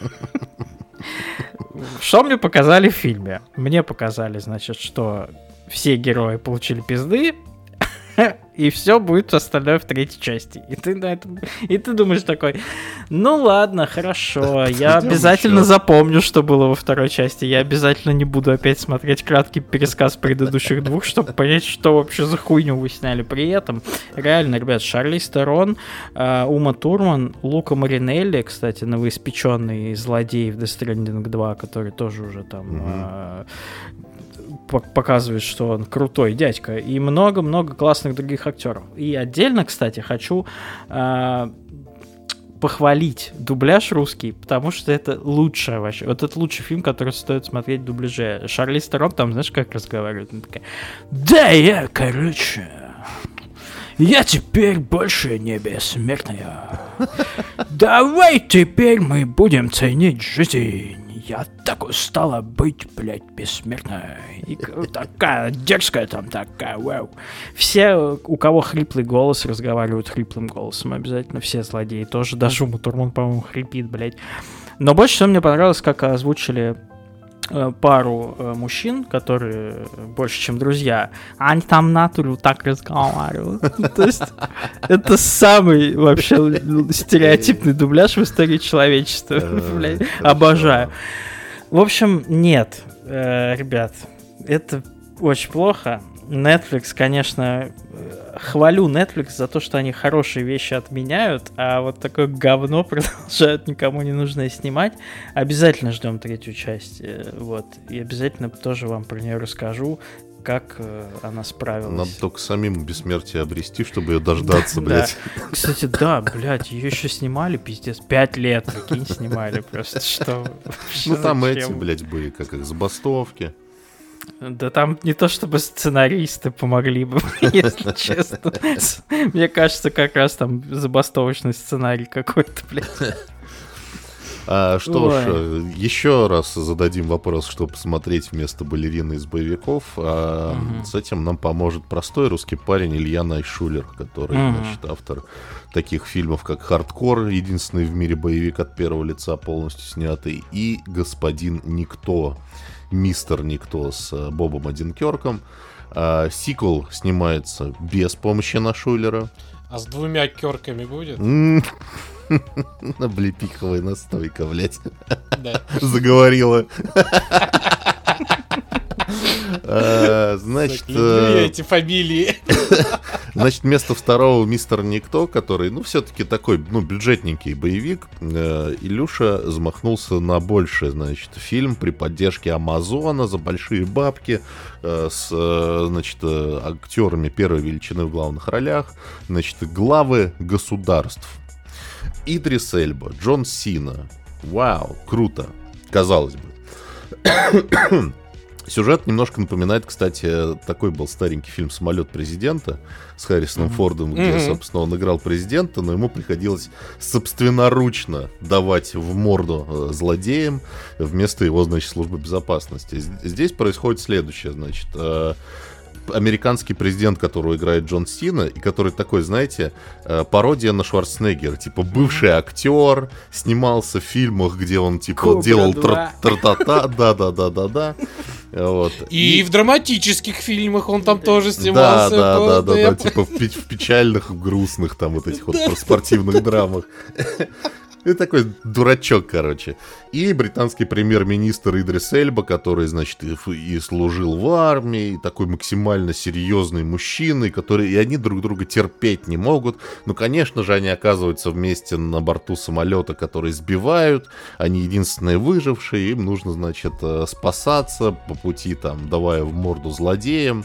Что мне показали в фильме? Мне показали, значит, что все герои получили пизды, и все будет остальное в третьей части. И ты, на этом... и ты думаешь такой, ну ладно, хорошо, я обязательно запомню, что было во второй части. Я обязательно не буду опять смотреть краткий пересказ предыдущих двух, чтобы понять, что вообще за хуйню вы сняли. При этом, реально, ребят, Шарлиз Терон, Ума Турман, Лука Маринелли, кстати, новоиспеченный злодей в Death Stranding два, который тоже уже там... Mm-hmm. показывает, что он крутой дядька, и много-много классных других актеров. И отдельно, кстати, хочу э, похвалить дубляж русский, потому что это лучшее вообще. Вот это лучший фильм, который стоит смотреть в дубляже. Шарлиз Терон там, знаешь, как разговаривает? Она такая, да, я, короче, я теперь больше не бессмертная. Давай теперь мы будем ценить жизнь. Я так устала быть, блядь, бессмертной. И такая дерзкая там такая, вау. Все, у кого хриплый голос, разговаривают хриплым голосом обязательно. Все злодеи тоже. Даже Ума Турман, по-моему, хрипит, блядь. Но больше всего мне понравилось, как озвучили э, пару э, мужчин, которые больше, чем друзья. Они там натуру так разговаривают. То есть это самый вообще стереотипный дубляж в истории человечества. Блядь, обожаю. В общем, нет, э, ребят, это очень плохо. Netflix, конечно, хвалю Netflix за то, что они хорошие вещи отменяют, а вот такое говно продолжают никому не нужное снимать. Обязательно ждем третью часть, вот, и обязательно тоже вам про нее расскажу, как э, она справилась. Надо только самим бессмертие обрести, чтобы ее дождаться, блядь. Кстати, да, блядь, ее еще снимали, пиздец, пять лет, прикинь, снимали просто, что... Ну там эти, блядь, были, как их, забастовки. Да там не то чтобы сценаристы помогли бы, если честно. Мне кажется, как раз там забастовочный сценарий какой-то, блядь. А, что Ой. ж, еще раз зададим вопрос, что посмотреть вместо балерины из боевиков. А угу. С этим нам поможет простой русский парень Илья Найшулер, который, угу. значит, автор таких фильмов, как «Хардкор», единственный в мире боевик от первого лица, полностью снятый, и «Господин Никто», «Мистер Никто» с Бобом Одинкерком. А, сиквел снимается без помощи Найшулера. А с двумя керками будет? Облепиховая настойка, блядь. Да. Заговорила. А, значит, Люблю я эти фамилии. значит, вместо второго «Мистер Никто», который, ну, все-таки такой, ну, бюджетненький боевик, э, Илюша замахнулся на большее, значит, фильм при поддержке Амазона за большие бабки, э, с, э, значит, э, актерами первой величины в главных ролях, значит, главы государств. Идрис Эльба, Джон Сина. Вау, круто, казалось бы. Сюжет немножко напоминает, кстати, такой был старенький фильм «Самолет президента» с Харрисоном mm-hmm. Фордом, где, mm-hmm. собственно, он играл президента, но ему приходилось собственноручно давать в морду злодеям вместо его, значит, службы безопасности. Здесь происходит следующее, значит... американский президент, которого играет Джон Сина, и который такой, знаете, пародия на Шварценеггера. Типа, бывший актер, снимался в фильмах, где он, типа, Кобра делал тра-та-та. Да-да-да-да-да. Вот. И, и в драматических фильмах он там тоже снимался. Да-да-да-да, типа в, печ- в печальных, в грустных, там, вот этих вот спортивных драмах. И такой дурачок, короче. И британский премьер-министр Идрис Эльба, который, значит, и, и служил в армии, и такой максимально серьезный мужчина, и, который, и они друг друга терпеть не могут. Ну, конечно же, они оказываются вместе на борту самолета, который сбивают. Они единственные выжившие, им нужно, значит, спасаться по пути, там, давая в морду злодеям.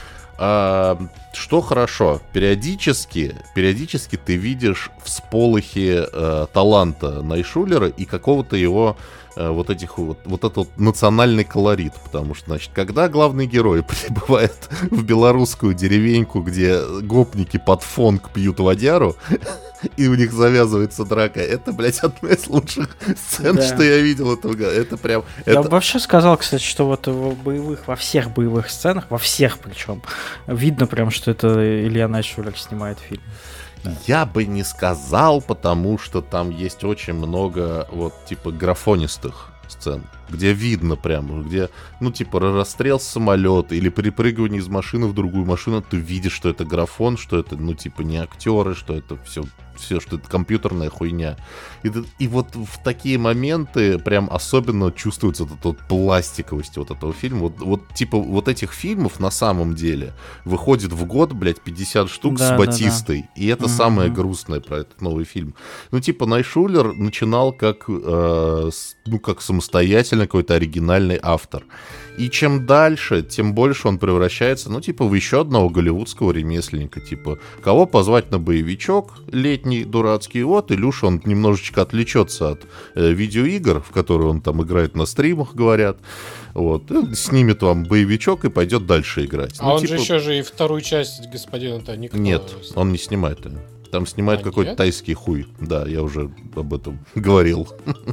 А, что хорошо, периодически, периодически ты видишь всполохи э, таланта Найшулера и какого-то его э, вот этих вот, вот этот вот национальный колорит, потому что, значит, когда главный герой прибывает в белорусскую деревеньку, где гопники под фонк пьют водяру, и у них завязывается драка, это, блядь, одна из лучших сцен, да. что я видел этого года. Это прям... Я это... бы вообще сказал, кстати, что вот в боевых, во всех боевых сценах, во всех причем, видно прям, что это Илья Найшулер снимает фильм. Я бы не сказал, потому что там есть очень много вот типа графонистых сцен, где видно прямо, где, ну, типа, расстрел с самолета или перепрыгивание из машины в другую машину, ты видишь, что это графон, что это, ну, типа, не актеры, что это все, все, что это компьютерная хуйня. И, и вот в такие моменты прям особенно чувствуется вот эта вот пластиковость вот этого фильма. Вот, вот, типа, вот этих фильмов на самом деле выходит в год, блядь, пятьдесят штук да, с Батистой. Да, да. И это mm-hmm. самое грустное про этот новый фильм. Ну, типа, Найшулер начинал как, э, ну, как самостоятельный какой-то оригинальный автор. И чем дальше, тем больше он превращается, ну, типа, в еще одного голливудского ремесленника. Типа, кого позвать на боевичок летний, дурацкий? Вот, Илюша, он немножечко отвлечется от э, видеоигр, в которые он там играет на стримах, говорят. Вот, снимет вам боевичок и пойдет дальше играть. А ну, он типа... же еще же и вторую часть господина-то никто... Нет, он не снимает. Там снимает а какой-то нет? тайский хуй. Да, я уже об этом говорил.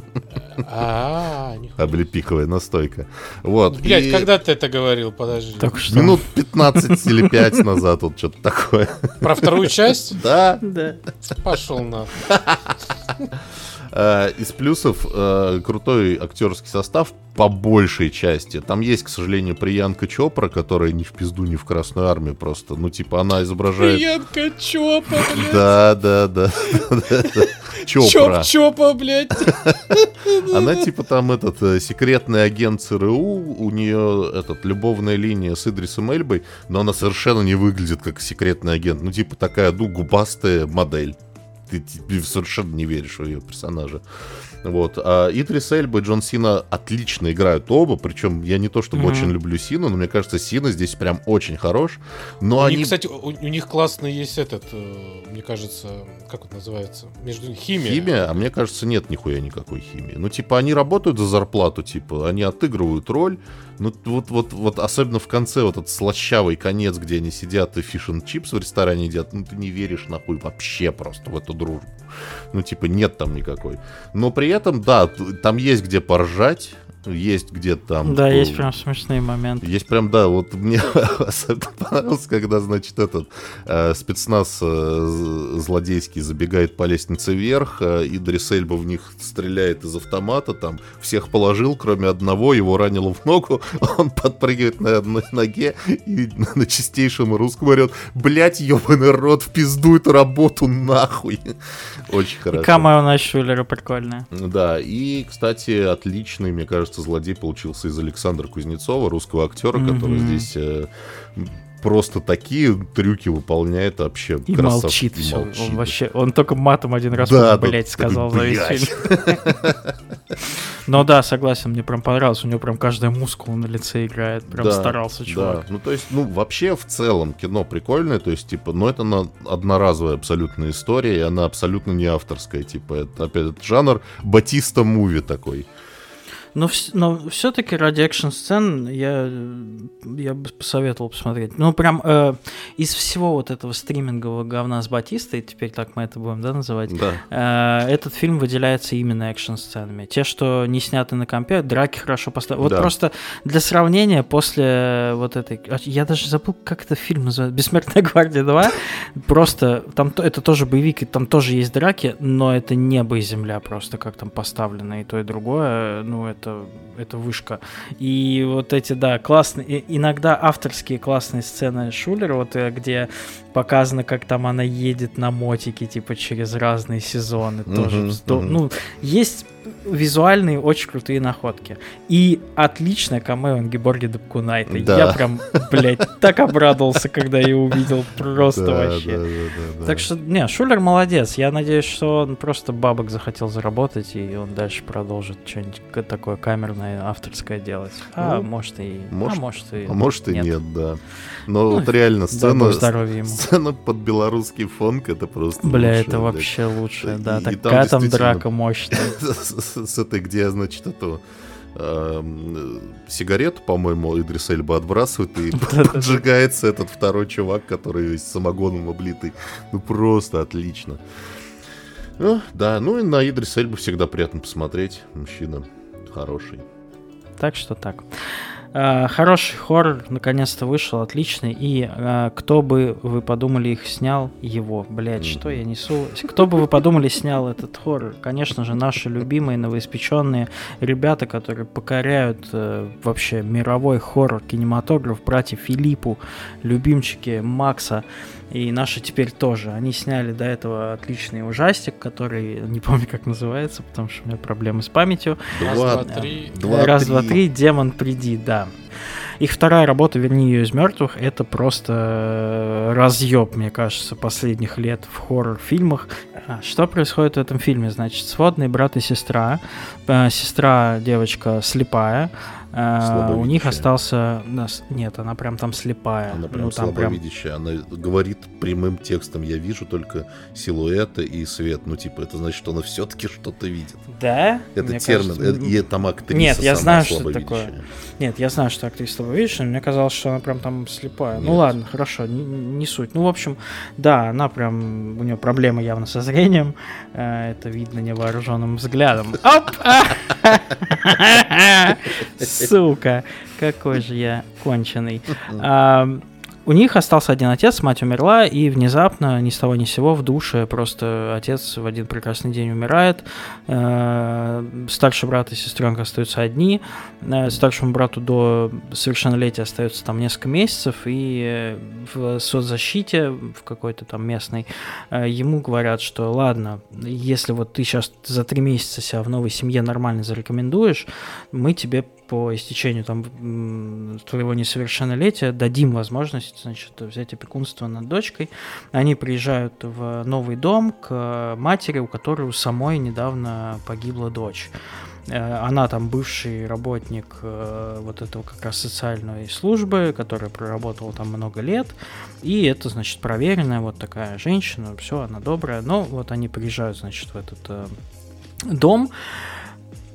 А, облепиховая настойка. Вот. Блять, и... когда ты это говорил? Подожди. Минут пятнадцать или пять назад вот что-то такое. Про вторую часть? Да. Да. Пошел на. Из плюсов крутой актерский состав по большей части. Там есть, к сожалению, Приянка Чопра, которая ни в пизду, ни в Красную Армию просто. Ну, типа, она изображает... Приянка Чопра, блядь. Да, да, да. Чопра. Чоп-чопа, блядь. Она, типа, там этот секретный агент ЦРУ, у нее этот любовная линия с Идрисом Эльбой, но она совершенно не выглядит как секретный агент. Ну, типа, такая, ну, губастая модель. Ты, ты совершенно не веришь в ее персонажа. Вот. А Идрис Эльба и Джон Сина отлично играют оба. Причем я не то чтобы mm-hmm. очень люблю Сину, но мне кажется, Сина здесь прям очень хорош. Но у они... них, кстати, у, у них классный есть этот, э, мне кажется, как это называется? Между химия. Химия, а мне кажется, нет нихуя никакой химии. Ну, типа, они работают за зарплату, типа, они отыгрывают роль. Ну, вот, вот, вот особенно в конце, вот этот слащавый конец, где они сидят и фиш-н-чипс в ресторане едят, ну, ты не веришь нахуй вообще просто в эту дружбу. Ну, типа, нет там никакой. Но при этом, да, там есть где поржать. есть где-то там. Да, что... есть прям смешные моменты. Есть прям, да, вот мне особенно понравилось, когда, значит, этот э, спецназ э, злодейский забегает по лестнице вверх, э, Идрис Эльба в них стреляет из автомата, там всех положил, кроме одного, его ранило в ногу, он подпрыгивает на одной ноге и на чистейшем русском орет: блять, ебаный рот, в пизду эту работу нахуй. Очень хорошо. И камео на Шулера прикольная. Да, и, кстати, отличный, мне кажется, злодей получился из Александра Кузнецова, русского актера, mm-hmm. который здесь э, просто такие трюки выполняет вообще. И красав... молчит и все. молчит. Он вообще, он только матом один раз, да, блять, да, сказал за весь блядь. фильм. Но да, согласен, мне прям понравилось. У него прям каждая мускула на лице играет. Прям да, старался чувак. Да. Ну, то есть, ну, вообще, в целом, кино прикольное. То есть, типа, ну, это на... одноразовая абсолютно история, и она абсолютно не авторская. Типа, это, опять, это жанр Батиста-муви такой. Но, но все-таки ради экшн-сцен я, я бы посоветовал посмотреть. Ну, прям э, из всего вот этого стримингового говна с Батистой, теперь так мы это будем, да, называть, да. э, этот фильм выделяется именно экшн-сценами. Те, что не сняты на компе, драки хорошо поставлены. Вот да. Просто для сравнения, после вот этой... Я даже забыл, как этот фильм называется. «Бессмертная гвардия два». Просто там это тоже боевик, и там тоже есть драки, но это небо и земля просто, как там поставлено и то, и другое. Ну, это Это, это вышка. И вот эти, да, классные, иногда авторские классные сцены Шулера, вот где показано, как там она едет на мотике, типа, через разные сезоны. Mm-hmm, тоже. Mm-hmm. Ну, есть визуальные очень крутые находки. И отличная камео Георгия Дапкунайта. Да. Я прям, блядь, так обрадовался, когда я увидел. Просто да, вообще. Да, да, да, так да. что, не, Шулер молодец. Я надеюсь, что он просто бабок захотел заработать, и он дальше продолжит что-нибудь такое камерное, авторское делать. А ну, может и... Может, а может и а может и нет. нет, да. Но ну, вот реально сцена, сцена под белорусский фонк, это просто Бля, лучшее, это блядь. вообще лучшее, да. И, такая и там, там драка мощная. С, с этой, где, значит, эту э, сигарету, по-моему, Идрис Эльба отбрасывает, и поджигается этот второй чувак, который весь самогоном облитый. Ну, просто отлично. Ну, да, ну и на Идрис Эльбу всегда приятно посмотреть. Мужчина хороший. Так что так. Uh, хороший хоррор наконец-то вышел, отличный. И uh, кто бы вы подумали, их снял его. Блять, mm-hmm. что я несу? Кто бы вы подумали, снял этот хоррор? Конечно же, наши любимые новоиспеченные ребята, которые покоряют uh, вообще мировой хоррор-кинематограф, братья Филиппу, любимчики Макса. И наши теперь тоже. Они сняли до этого отличный ужастик, который, не помню, как называется, потому что у меня проблемы с памятью. Раз, два, три. Раз, два, три. Демон, приди, да. Их вторая работа, верни ее из мертвых, это просто разъеб, мне кажется, последних лет в хоррор-фильмах. Что происходит в этом фильме? Значит, сводный брат и сестра. Сестра, девочка, слепая. Uh, у них остался... Нет, она прям там слепая. Она прям ну, там слабовидящая. Прям... Она говорит прямым текстом: я вижу только силуэты и свет. Ну, типа, это значит, что она все-таки что-то видит. Да? Это мне термин. Кажется... И там актриса Нет, я сама знаю, что слабовидящая. такое. Нет, я знаю, что актриса слабовидящая. Мне казалось, что она прям там слепая. Нет. Ну ладно, хорошо, не, не суть. Ну, в общем, да, она прям... У нее проблемы явно со зрением. Это видно невооруженным взглядом. Оп! Сука, какой же я конченый. А, у них остался один отец, мать умерла, и внезапно, ни с того ни с сего, в душе просто отец в один прекрасный день умирает. А, старший брат и сестренка остаются одни. А, старшему брату до совершеннолетия остается там несколько месяцев, и в соцзащите, в какой-то там местной, ему говорят, что ладно, если вот ты сейчас за три месяца себя в новой семье нормально зарекомендуешь, мы тебе по истечению там твоего несовершеннолетия дадим возможность, значит, взять опекунство над дочкой. Они приезжают в новый дом к матери, у которой у самой недавно погибла дочь. Она там бывший работник вот этого как раз социальной службы, которая проработала там много лет, и это, значит, проверенная вот такая женщина, все, она добрая, но вот они приезжают, значит, в этот дом.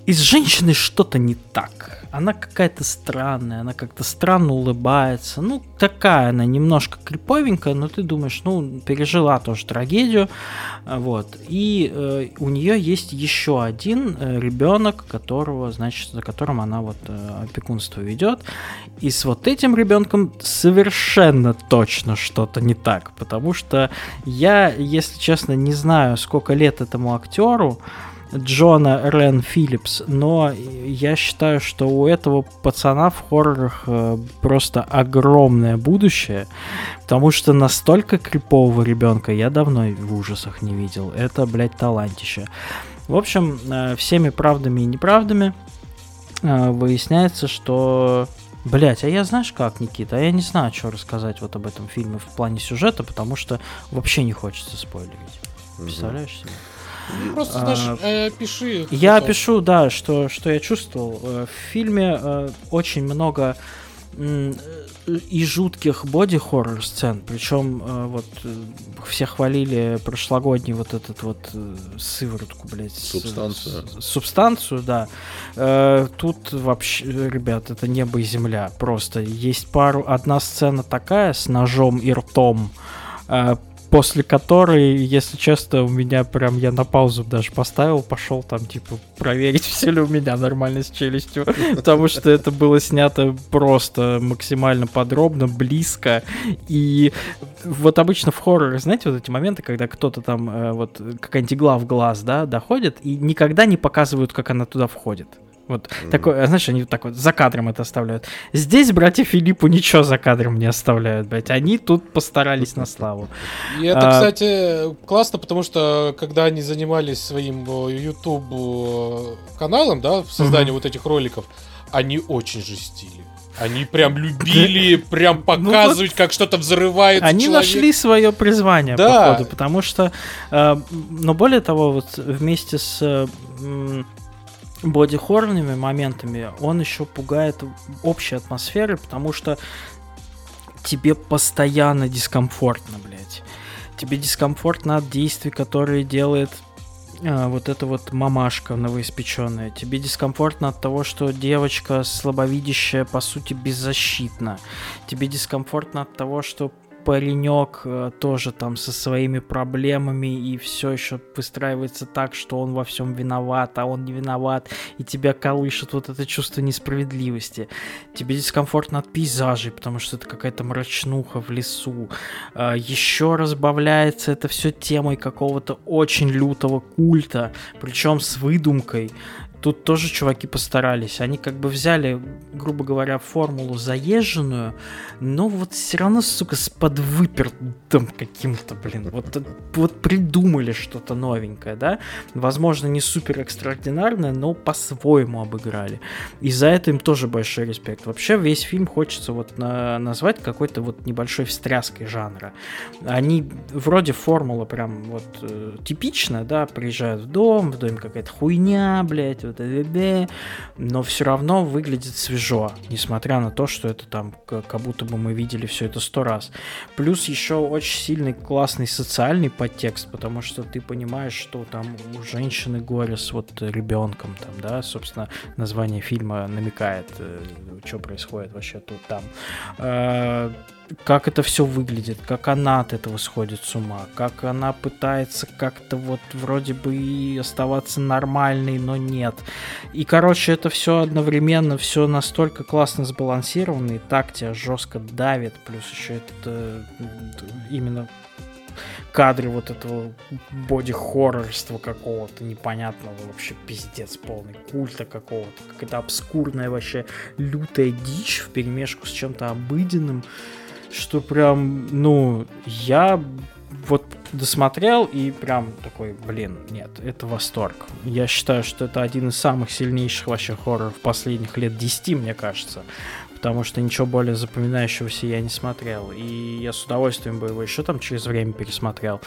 И с женщиной что-то не так. Она какая-то странная, она как-то странно улыбается. Ну, такая она немножко криповенькая, но ты думаешь, ну, пережила тоже трагедию. Вот. И э, у нее есть еще один э, ребенок, которого, значит, за которым она вот э, опекунство ведет. И с вот этим ребенком совершенно точно что-то не так. Потому что я, если честно, не знаю, сколько лет этому актеру, Джона Рен Филлипс, но я считаю, что у этого пацана в хоррорах э, просто огромное будущее, потому что настолько крипового ребенка я давно в ужасах не видел. Это, блядь, талантище. В общем, э, всеми правдами и неправдами э, выясняется, что... Блять, а я знаешь как, Никита, а я не знаю, что рассказать вот об этом фильме в плане сюжета, потому что вообще не хочется спойлерить. Представляешь себе? Просто, знаешь, а, э, пиши. Я что. пишу, да, что, что я чувствовал. В фильме э, очень много м, и жутких боди-хоррор сцен, причем э, вот все хвалили прошлогодний вот этот вот э, сыворотку, блядь. Субстанцию. С, субстанцию, да. Э, тут вообще, ребят, это небо и земля. Просто есть пару... Одна сцена такая с ножом и ртом, э, после которой, если честно, у меня прям, я на паузу даже поставил, пошел там, типа, проверить, все ли у меня нормально с челюстью, потому что это было снято просто максимально подробно, близко, и вот обычно в хорроре, знаете, вот эти моменты, когда кто-то там, вот, какая-нибудь игла в глаз, да, доходит, и никогда не показывают, как она туда входит. Вот mm-hmm. такой, знаешь, они вот так вот за кадром это оставляют. Здесь братья Филиппу ничего за кадром не оставляют, блядь. Они тут постарались на славу. И это, а... кстати, классно, потому что когда они занимались своим YouTube каналом, да, в создании mm-hmm. вот этих роликов, они очень жестили. Они прям любили, прям показывать, ну, вот как что-то взрывается. Они человек. Нашли свое призвание, да. походу, потому что, э, но более того, вот вместе с э, боди-хоррорными моментами он еще пугает общей атмосферой, потому что тебе постоянно дискомфортно, блядь. Тебе дискомфортно от действий, которые делает а, вот эта вот мамашка новоиспеченная. Тебе дискомфортно от того, что девочка слабовидящая, по сути, беззащитна. Тебе дискомфортно от того, что паренек э, тоже там со своими проблемами и все еще выстраивается так, что он во всем виноват, а он не виноват, и тебя колышет вот это чувство несправедливости. Тебе дискомфортно от пейзажей, потому что это какая-то мрачнуха в лесу. Э, еще разбавляется это все темой какого-то очень лютого культа, причем с выдумкой. Тут тоже чуваки постарались. Они как бы взяли, грубо говоря, формулу заезженную, но вот все равно, сука, с подвыпертым каким-то, блин. Вот, вот придумали что-то новенькое, да? Возможно, не супер экстраординарное, но по-своему обыграли. И за это им тоже большой респект. Вообще весь фильм хочется вот на- назвать какой-то вот небольшой встряской жанра. Они вроде формула прям вот э, типичная, да? Приезжают в дом, в доме какая-то хуйня, блядь, но все равно выглядит свежо, несмотря на то, что это там как будто бы мы видели все это сто раз. Плюс еще очень сильный классный социальный подтекст, потому что ты понимаешь, что там у женщины горе с вот ребенком, там, да, собственно, название фильма намекает, что происходит вообще тут там. Как это все выглядит, как она от этого сходит с ума, как она пытается как-то вот вроде бы и оставаться нормальной, но нет. И, короче, это все одновременно, все настолько классно сбалансировано, и так тебя жестко давит, плюс еще это именно кадры вот этого боди-хоррорства какого-то непонятного, вообще пиздец полный, культа какого-то, какая-то обскурная вообще лютая дичь вперемешку с чем-то обыденным, что прям, ну, я вот досмотрел и прям такой, блин, нет, это восторг. Я считаю, что это один из самых сильнейших вообще хорроров последних лет десяти, мне кажется, потому что ничего более запоминающегося я не смотрел, и я с удовольствием бы его еще там через время пересмотрел.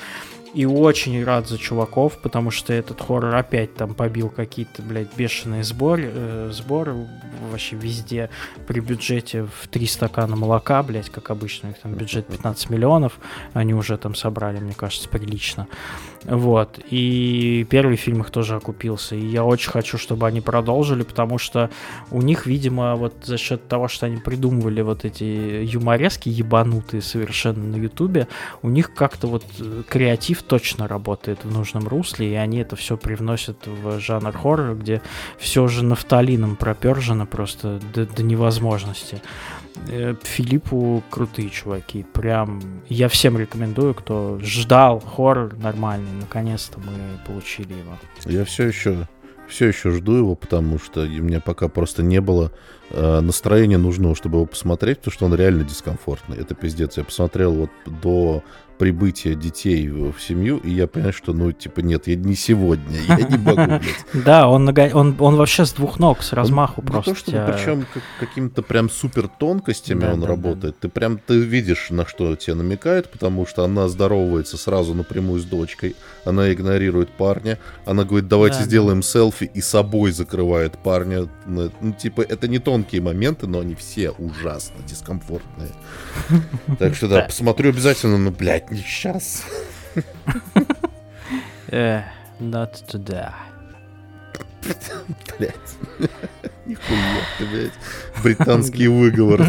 И очень рад за чуваков, потому что этот хоррор опять там побил какие-то, блядь, бешеные сборы, э, сборы вообще везде при бюджете в три стакана молока, блядь, как обычно, их там бюджет пятнадцать миллионов, они уже там собрали, мне кажется, прилично. Вот, и первый фильм их тоже окупился, и я очень хочу, чтобы они продолжили, потому что у них, видимо, вот за счет того, что они придумывали вот эти юморески ебанутые совершенно на Ютубе, у них как-то вот креатив точно работает в нужном русле, и они это все привносят в жанр хоррора, где все уже нафталином пропержено просто до, до невозможности. Филиппу крутые чуваки, прям я всем рекомендую, кто ждал хоррор нормальный, наконец-то мы получили его. Я все еще все еще жду его, потому что у меня пока просто не было э, настроения нужного, чтобы его посмотреть, потому что он реально дискомфортный. Это пиздец. Я посмотрел вот до прибытия детей в семью, и я понимаю, что, ну, типа, нет, я не сегодня, я не могу, блядь. Да, он вообще с двух ног, с размаху просто. Не то, чтобы, причем какими-то прям супер тонкостями он работает. Ты прям, ты видишь, на что тебе намекают, потому что она здоровается сразу напрямую с дочкой, она игнорирует парня, она говорит, давайте сделаем селфи, и собой закрывает парня. Ну, типа, это не тонкие моменты, но они все ужасно дискомфортные. Так что, да, посмотрю обязательно, но, блядь, не сейчас. Э, not today. Блядь. Нихуя ты, блядь. Британский выговор.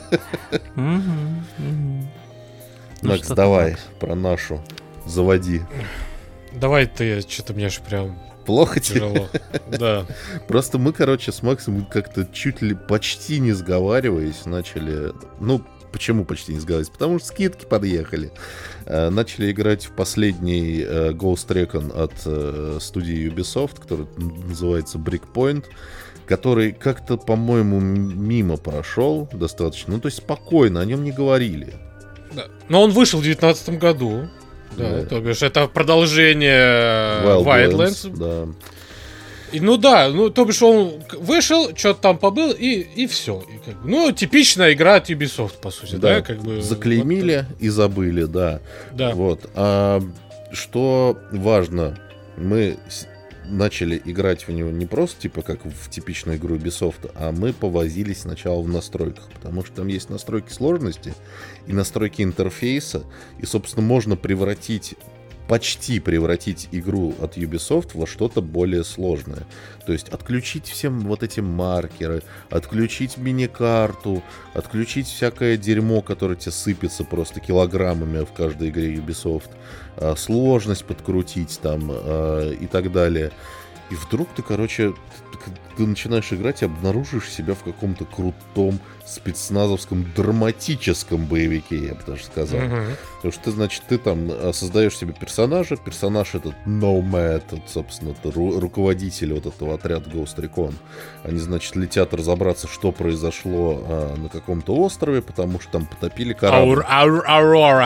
Макс, давай про нашу. Заводи. Давай ты, что-то мне аж прям плохо тяжело. Да. Просто мы, короче, с Максом как-то чуть ли почти не сговариваясь начали... Ну, почему почти не сговариваясь? Потому что скидки подъехали. Uh, начали играть в последний uh, Ghost Recon от uh, студии Ubisoft, который называется Breakpoint, который как-то, по-моему, мимо прошел достаточно. Ну, то есть спокойно, о нем не говорили. Да. Но он вышел в девятнадцатом году. Да, да. То бишь, это продолжение Wildlands. Wildlands, да. И, ну да, ну то бишь он вышел, что-то там побыл, и, и все. И, как бы, ну, типичная игра от Ubisoft, по сути, да, да как бы. Заклеймили вот, и забыли, да. Да. Вот. А, что важно, мы начали играть в него не просто типа как в типичную игру Ubisoft, а мы повозились сначала в настройках, потому что там есть настройки сложности и настройки интерфейса, и, собственно, можно превратить почти превратить игру от Ubisoft во что-то более сложное. То есть отключить всем вот эти маркеры, отключить мини-карту, отключить всякое дерьмо, которое тебе сыпется просто килограммами в каждой игре Ubisoft, сложность подкрутить там и так далее. И вдруг ты, короче, ты, ты начинаешь играть и обнаружишь себя в каком-то крутом спецназовском драматическом боевике, я бы даже сказал. Uh-huh. Потому что ты, значит, ты там создаешь себе персонажа, персонаж этот Nomad, собственно, это ру- руководитель вот этого отряда Ghost Recon. Они, значит, летят разобраться, что произошло а, на каком-то острове, потому что там потопили корабль. Аурора.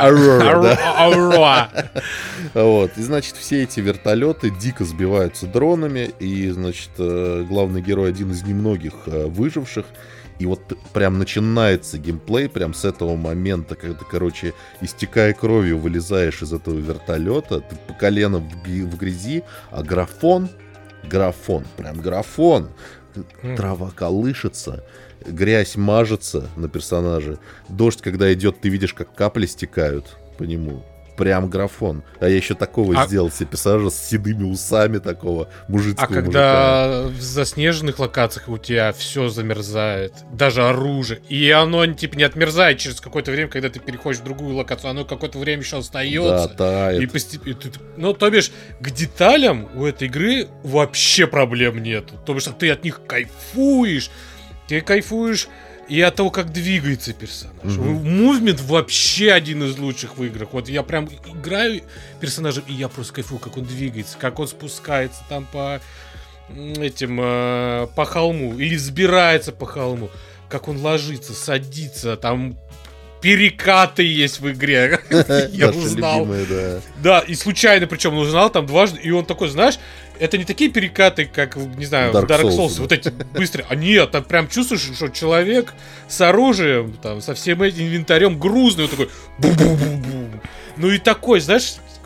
Аурора. Вот. И, значит, все эти вертолеты дико сбиваются дронами, и, значит, главный герой один из немногих выживших. И вот прям начинается геймплей прям с этого момента, когда ты, короче, истекая кровью, вылезаешь из этого вертолета, ты по колено в, в грязи, а графон, графон, прям графон, трава колышется, грязь мажется на персонаже, дождь, когда идет, ты видишь, как капли стекают по нему. Прям графон. А я еще такого а... сделал себе персонажа с седыми усами такого мужицкого А когда мужика. В заснеженных локациях у тебя все замерзает, даже оружие, и оно типа не отмерзает через какое-то время, когда ты переходишь в другую локацию, оно какое-то время еще остается. Да, тает. И постепенно... Ну, то бишь, к деталям у этой игры вообще проблем нету. То бишь, ты от них кайфуешь. Ты кайфуешь и от того, как двигается персонаж. Мувмент mm-hmm. вообще один из лучших в играх. Вот я прям играю персонажем, и я просто кайфую, как он двигается, как он спускается там по этим, э, по холму, или взбирается по холму, как он ложится, садится, там перекаты есть в игре. Я узнал. Да, и случайно причем узнал там дважды, и он такой, знаешь, это не такие перекаты, как, не знаю, в Dark Souls, вот эти быстрые. А нет, там прям чувствуешь, что человек с оружием, там, со всем этим инвентарем грузный, вот такой бу-бу-бу-бу. Ну и такой, знаешь,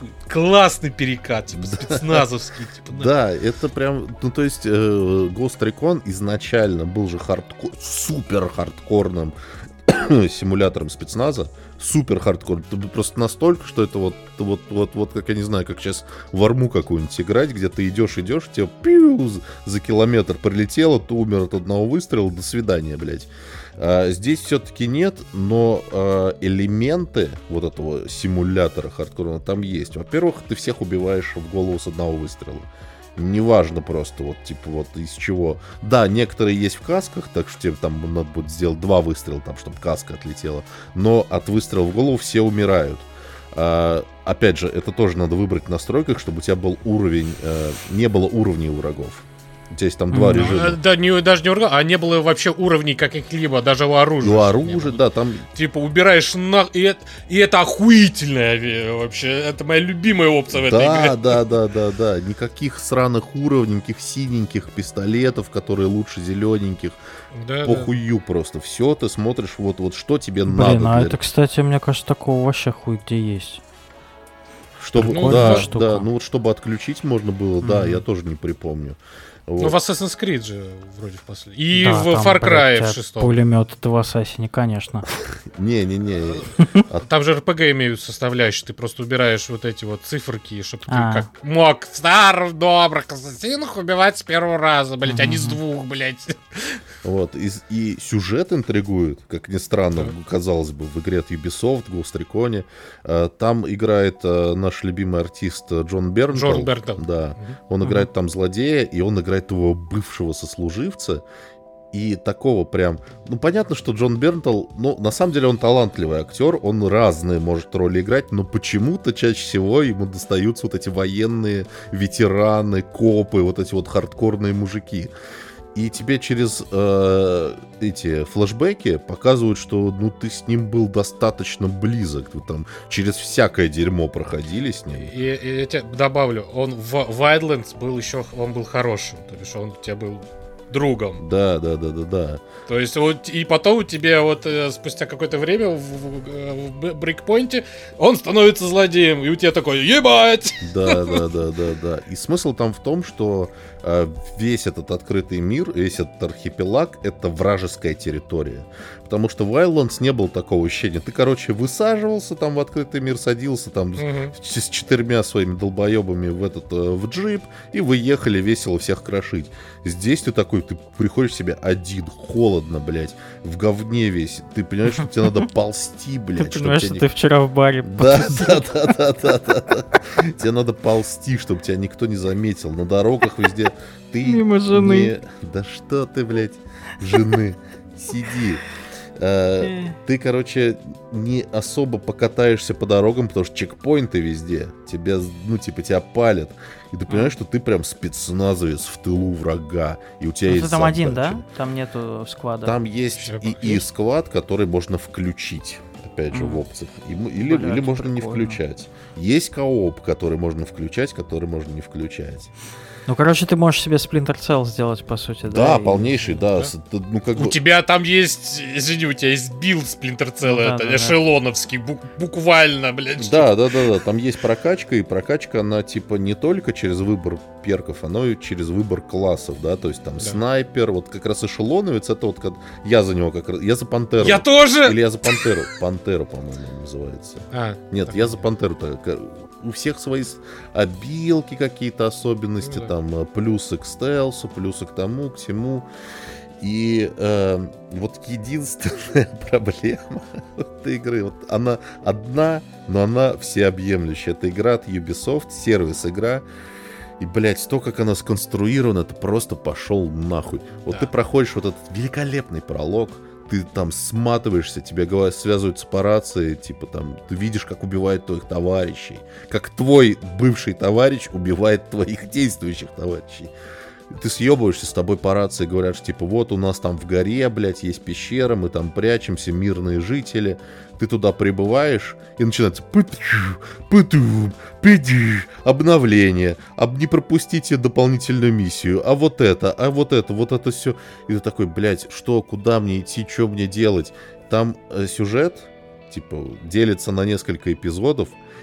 типа, классный перекат, типа, спецназовский. Типа, на... Да, это прям, ну, то есть, э, Ghost Recon изначально был же хардкор, супер хардкорным симулятором спецназа, супер хардкор, просто настолько, что это вот, вот, вот, вот, как я не знаю, как сейчас в арму какую-нибудь играть, где ты идешь, идешь, тебе пиу, за километр прилетело, ты умер от одного выстрела, до свидания, блядь. А, здесь все-таки нет, но а, элементы вот этого симулятора хардкорного там есть. Во-первых, ты всех убиваешь в голову с одного выстрела. Неважно просто, вот, типа, вот из чего. Да, некоторые есть в касках, так что тебе там надо будет сделать два выстрела, там, чтобы каска отлетела. Но от выстрела в голову все умирают. А, опять же, это тоже надо выбрать в настройках, чтобы у тебя был уровень, а, не было уровней у врагов. У тебя есть там два Ну, режима. Да, не, даже не урон, а не было вообще уровней каких-либо, даже у оружия. У оружия, да, там... Типа убираешь на... И это, и это охуительная ве- вообще. Это моя любимая опция в этой Да, игре. да, да, да, да. Никаких сраных уровней, никаких синеньких пистолетов, которые лучше зелененьких. Да, Похую просто. Все, ты смотришь, вот, вот что тебе Блин, надо. а для- это, кстати, мне кажется, такого вообще хуй где есть. Чтобы, прикольная да, штука. да, ну вот чтобы отключить можно было, да, Мгм. я тоже не припомню. Ну, Вот. в Assassin's Creed же вроде в последнем. И Да, в там, Far Cry блядь, в шестом. Пулемет это в Ассасине, конечно. Не-не-не. Там же эр пи джи имеют составляющие. Ты просто убираешь вот эти вот циферки, чтобы А. ты как мог в старых добрых ассасинах убивать с первого раза, блять, а не с Мгм. двух, блять. Вот, и, и сюжет интригует, как ни странно, Да. казалось бы, в игре от Ubisoft, Ghost Recon. Э, Там играет э, наш любимый артист э, Джон Бернтл. Джон Бернтл. Да, Мгм. он Мгм. играет там злодея, и он играет его бывшего сослуживца. И такого прям... Ну, понятно, что Джон Бернтл, ну, на самом деле он талантливый актер, он разные может роли играть, но почему-то чаще всего ему достаются вот эти военные ветераны, копы, вот эти вот хардкорные мужики. И тебе через э, эти флешбеки показывают, что ну ты с ним был достаточно близок. Вы там через всякое дерьмо проходили с ним. И, и я тебе добавлю, он в Wildlands был еще, он был хорошим, то бишь он у тебя был другом. Да, да, да, да, да. То есть вот и потом у тебя вот э, спустя какое-то время в, в, э, в брейкпоинте он становится злодеем, и у тебя такой ебать! Да, да, да, да, да. И смысл там в том, что э, весь этот открытый мир, весь этот архипелаг — это вражеская территория. Потому что в Wildlands не было такого ощущения. Ты, короче, высаживался там в открытый мир, садился там Мгм. с четырьмя своими долбоебами в этот э, в джип, и вы ехали весело всех крошить. Здесь ты такой, ты приходишь себе один, холодно, блядь, в говне весь. Ты понимаешь, что тебе надо ползти, Ты блядь. чтоб понимаешь, тебя что не- ты вчера в баре... Да, да, да, да, да, да, да. Тебе надо ползти, чтобы тебя никто не заметил. На дорогах везде ты Мимо жены. не- Да что ты, блядь, жены, сиди. Э, Ты, короче, не особо покатаешься по дорогам, потому что чекпоинты везде. Тебя, ну, типа, тебя палят. И ты понимаешь, что ты прям спецназовец в тылу врага. И у тебя Ну, есть ты там один, задача. да? Там нету сквада. Там есть Щепок и, и есть? сквад, который можно включить, опять же, в Мгм. опциях. И мы- или, Блядь, или можно не прикольно. включать. Есть кооп, который можно включать, который можно не включать. Ну, короче, ты можешь себе Splinter Cell сделать, по сути, да? Да, и- полнейший, да. да. с- т- Ну, как У бы... тебя там есть, извини, у тебя есть билд Splinter Cell, Ну да, это да, да. эшелоновский, бу- буквально, блядь. Да, да, да, да. Там есть прокачка, и прокачка, она типа не только через выбор перков, она и через выбор классов, да. То есть там Да. снайпер, вот как раз эшелоновец, это вот как... я за него как раз. Я за пантеру. Я тоже! Или я за пантеру. Пантеру, по-моему, называется. А, Нет, так, я за пантеру. так, У всех свои с- обилки какие-то особенности, Ну да. там э, плюсы к стелсу, плюсы к тому, к всему. И э, вот единственная проблема этой игры, вот она одна, но она всеобъемлющая. Это игра от Ubisoft, сервис-игра. И, блядь, то, как она сконструирована, это просто пошел нахуй. Вот Да. ты проходишь вот этот великолепный пролог, ты там сматываешься, тебе говорят, связываются по рации, типа там, ты видишь, как убивают твоих товарищей, как твой бывший товарищ убивает твоих действующих товарищей. Ты съебываешься, с тобой по рации говорят, что типа вот у нас там в горе, блядь, есть пещера, мы там прячемся, мирные жители. Ты туда прибываешь, и начинается пытю, пытю, пиди, обновление, об, не пропустите дополнительную миссию, а вот это, а вот это, вот это все. И ты такой, блядь, что, куда мне идти, что мне делать? Там э, сюжет, типа, делится на несколько эпизодов,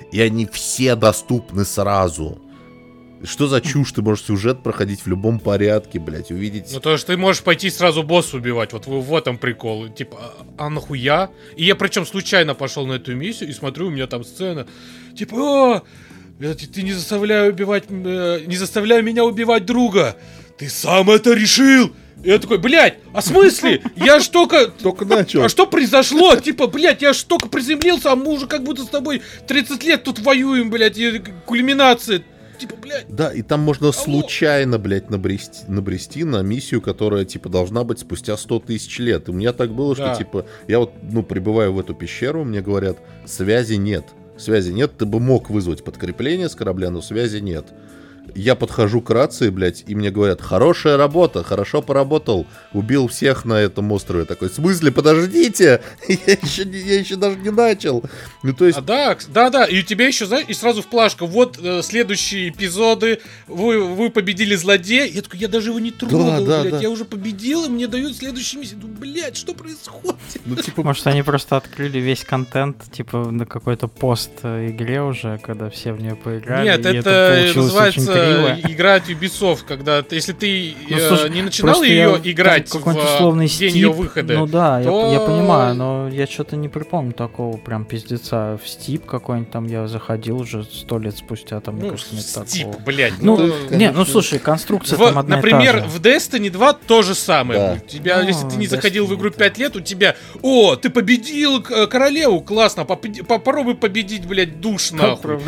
и они все доступны сразу. Что за чушь? Ты можешь сюжет проходить в любом порядке, блядь, увидеть... Ну, то есть ты можешь пойти сразу босса убивать, вот в, в этом прикол. Типа, а, а нахуя? И я причем случайно пошел на эту миссию и смотрю, у меня там сцена. Типа, о, ты не заставляй убивать... Э, не заставляй меня убивать друга! Ты сам это решил! И я такой, блядь, а в смысле? Я ж только... Только начал. А что произошло? Типа, блядь, я ж только приземлился, а мы уже как будто с тобой тридцать лет тут воюем, блядь, и кульминация... Типа, блядь. Да, и там можно Алло. случайно, блядь, набрести, набрести на миссию, которая, типа, должна быть спустя сто тысяч лет. И у меня так было, да. что, типа, я вот, ну, прибываю в эту пещеру, мне говорят, связи нет. Связи нет, ты бы мог вызвать подкрепление с корабля, но связи нет. Я подхожу к рации, блядь, и мне говорят, хорошая работа, хорошо поработал, убил всех на этом острове. Такой, в смысле, подождите, я еще, я еще даже не начал. Ну, то есть... А, да, да, да, и у тебя еще, знаешь, и сразу в плашку, вот э, следующие эпизоды, вы, вы победили злодея. Я такой, я даже его не трогал, да, блядь, да, да. я уже победил, и мне дают следующий миссию. Ну, блядь, что происходит? Ну, типа... Может, они просто открыли весь контент, типа, на какой-то пост игре уже, когда все в нее поиграли. Нет, это, это называется... игра от Ubisoft, когда если ты ну, э, слушай, не начинал ее я, играть в день стип, ее выхода, ну да, то... я, я понимаю, но я что-то не припомню такого прям пиздеца. В Стип какой-нибудь там я заходил уже сто лет спустя, там, мне ну, кажется, нет Стип, такого. блядь. Ну, ну не, ну слушай, конструкция в, там одна например, и та же. в Destiny два то же самое. Да. У тебя, ну, если ты не Destiny заходил в игру пять лет, у тебя, о, ты победил королеву, классно, попробуй победить, блядь, душ нахуй.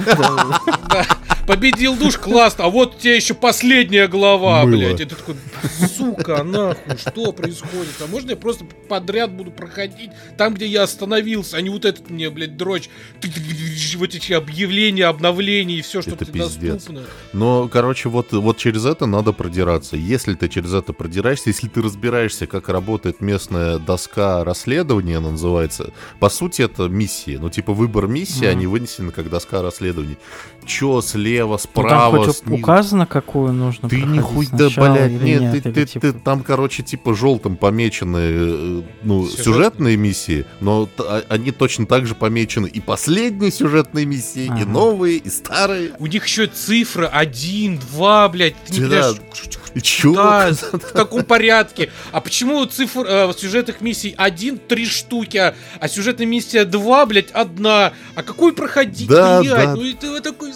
Победил душ, классно, а вот у тебя еще последняя глава, Мыло. блядь. И ты такой, сука, нахуй, что происходит? А можно я просто подряд буду проходить там, где я остановился, а не вот этот мне, блядь, дрочь. Вот эти объявления, обновления и все, что тебе доступно. Но, короче, вот, вот через это надо продираться. Если ты через это продираешься, если ты разбираешься, как работает местная доска расследования, она называется, по сути, это миссии. Ну, типа, выбор миссии, mm. они вынесены как доска расследований. Чё слева, справа, ну, там хоть указано, какую нужно ты нихуй, да, блядь, нет, нет ты, ты, типа... ты, там, короче, типа, желтым помечены, ну, Сюжет? сюжетные миссии, но т- они точно так же помечены и последние сюжетные миссии, ага. и новые, и старые. У них еще цифра один, два, блядь, ты не понимаешь... И чё? Да, в каком порядке? А почему цифр э, сюжетных миссий один, три штуки, а, а сюжетная миссия два, блядь, одна? А какую проходить, да, блядь? Да. Ну и ты такой...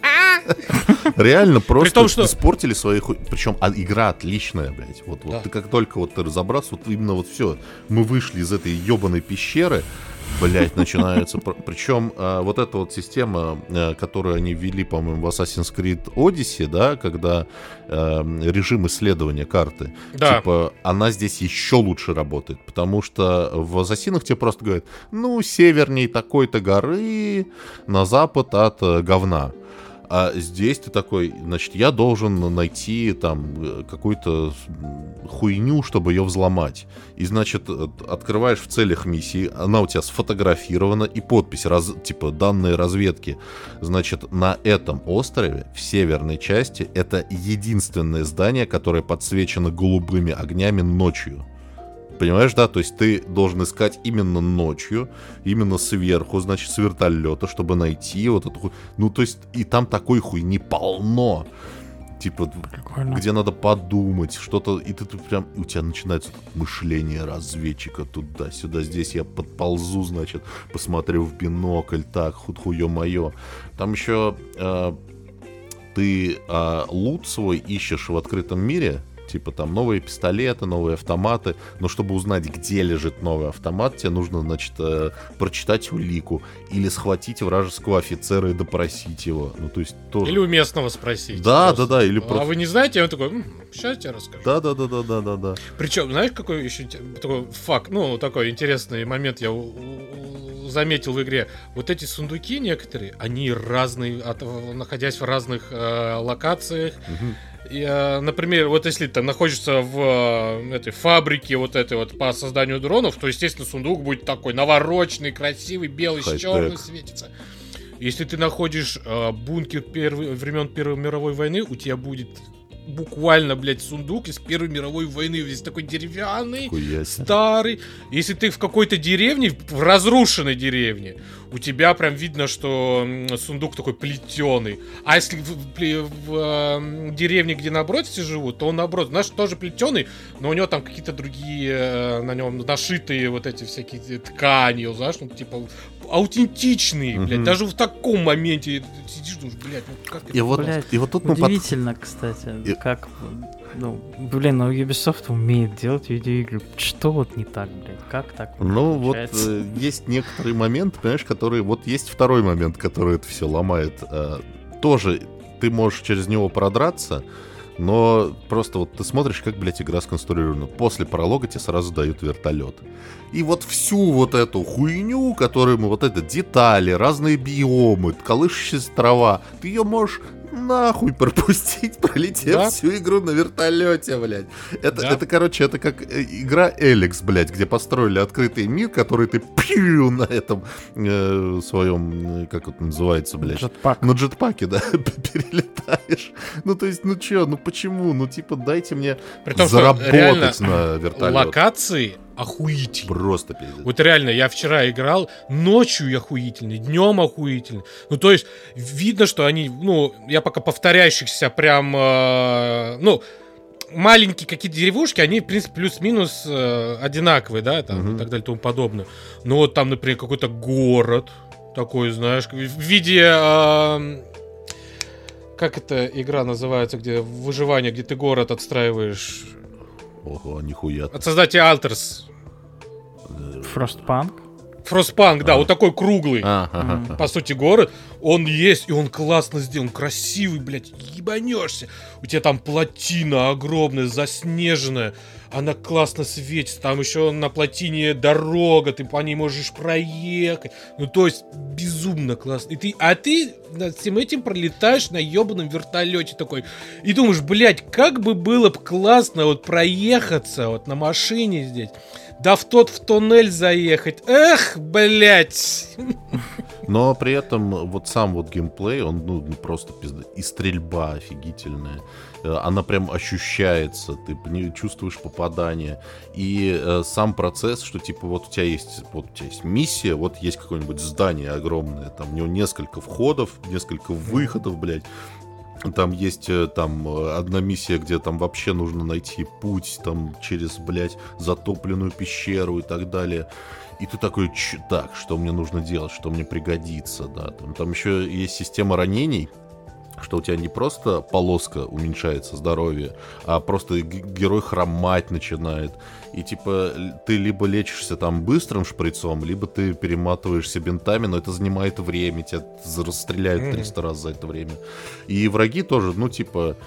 Реально просто том, что... испортили свои... Причем а, игра отличная, блядь. Вот, вот да. ты как только вот ты разобрался, вот именно вот все. Мы вышли из этой ебаной пещеры, блять, начинается. Причем а, вот эта вот система, а, которую они ввели, по-моему, в Assassin's Creed Odyssey, да, когда а, режим исследования карты, да. типа, она здесь еще лучше работает, потому что в Ассасинах тебе просто говорят, ну, северней такой-то горы, на запад от а, говна. А здесь ты такой, значит, я должен найти там какую-то хуйню, чтобы ее взломать. И, значит, открываешь в целях миссии, она у тебя сфотографирована, и подпись, раз, типа, данные разведки. Значит, на этом острове, в северной части, это единственное здание, которое подсвечено голубыми огнями ночью. Понимаешь, да? То есть ты должен искать именно ночью, именно сверху, значит, с вертолета, чтобы найти вот эту хуй. Ну, то есть, и там такой хуйни полно. Типа, прикольно. Где надо подумать, что-то, и ты тут прям, у тебя начинается мышление разведчика туда-сюда. Здесь я подползу, значит, посмотрю в бинокль, так, худ-хуё-моё. Там еще э, ты э, лут свой ищешь в открытом мире. Типа там новые пистолеты, новые автоматы. Но чтобы узнать, где лежит новый автомат, тебе нужно, значит, э, прочитать улику. Или схватить вражеского офицера и допросить его. Ну, то есть тоже... Или у местного спросить. Да, просто. да, да. Или а просто... вы не знаете? Он такой, м-м, сейчас я тебе расскажу. Да, да, да, да, да, да, да. Причем, знаешь, какой еще такой факт, ну, такой интересный момент я у- у- заметил в игре. Вот эти сундуки некоторые, они разные, от, находясь в разных э, локациях. Угу. И, например, вот если ты находишься в этой фабрике вот этой вот по созданию дронов, то, естественно, сундук будет такой навороченный, красивый, белый, с черным светится. Если ты находишь э, бункер первый, времен Первой мировой войны, у тебя будет буквально, блядь, сундук из Первой мировой войны, весь такой деревянный, Хуясь. старый. Если ты в какой-то деревне, в разрушенной деревне, у тебя прям видно, что сундук такой плетеный. А если в, в, в э, деревне, где наоборот все живут, то он наоборот, знаешь, тоже плетеный, но у него там какие-то другие, э, на нем нашитые вот эти всякие ткани, знаешь, ну типа аутентичные, блядь. Мгм. Даже в таком моменте ты сидишь, думаешь, блядь, ну как это... И вот, Блядь, и вот тут мы под- Удивительно, кстати, И- как, ну, блин, ну Ubisoft умеет делать видеоигры. Что вот не так, блядь? Как так Ну, вот получается? э, есть некоторые моменты, понимаешь, которые... Вот есть второй момент, который это все ломает. Э, тоже ты можешь через него продраться, но просто вот ты смотришь, как, блядь, игра сконструирована. После пролога тебе сразу дают вертолет. И вот всю вот эту хуйню, которую мы, вот это детали, разные биомы, колышущаяся трава, ты ее можешь нахуй пропустить, пролетев Да. всю игру на вертолете, блядь. Это, Да. это, короче, это как э, игра Эликс, блядь, где построили открытый мир, который ты пью на этом э, своем, э, как это называется, блядь. Джетпак. На джетпаке, да, перелетаешь. Ну, то есть, ну чё, ну почему? Ну, типа, дайте мне При том, что заработать реально на вертолет. локации охуительные. Просто пиздец. Вот реально, я вчера играл, ночью охуительный, днем охуительный. Ну, то есть, видно, что они, ну, я пока повторяющихся прям, э, ну, маленькие какие-то деревушки, они, в принципе, плюс-минус э, одинаковые, да, там, Мгм. и так далее, и тому подобное. Ну, вот там, например, какой-то город такой, знаешь, в виде... э, как эта игра называется, где выживание, где ты город отстраиваешь? Ого, нихуя. От создателя Alters. Frostpunk. Frostpunk, да, А. вот такой круглый. А, ага, Мгм. ага. По сути, город, он есть, и он классно сделан, красивый, блядь, ебанешься. У тебя там плотина огромная, заснеженная, она классно светится, там еще на плотине дорога, ты по ней можешь проехать. Ну, то есть, безумно классно. И ты, а ты над всем этим пролетаешь на ебаном вертолете такой, и думаешь, блядь, как бы было бы классно вот проехаться вот на машине здесь. Да в тот в туннель заехать. Эх, блядь. Но при этом вот сам вот геймплей, он ну просто пизда. И стрельба офигительная. Э, Она прям ощущается, ты не чувствуешь попадания. И э, сам процесс, что типа вот у тебя есть вот у тебя есть миссия, вот есть какое-нибудь здание огромное, там у него несколько входов, несколько выходов, блядь. Там есть э, там э, одна миссия, где там вообще нужно найти путь там через, блядь, затопленную пещеру и так далее. И ты такой, «Ч- так, что мне нужно делать, что мне пригодится, да. Там, там еще есть система ранений, что у тебя не просто полоска уменьшается здоровье, а просто г- герой хромать начинает. И типа л- ты либо лечишься там быстрым шприцом, либо ты перематываешься бинтами, но это занимает время, тебя з- расстреляют Мгм. триста раз за это время. И враги тоже, ну типа,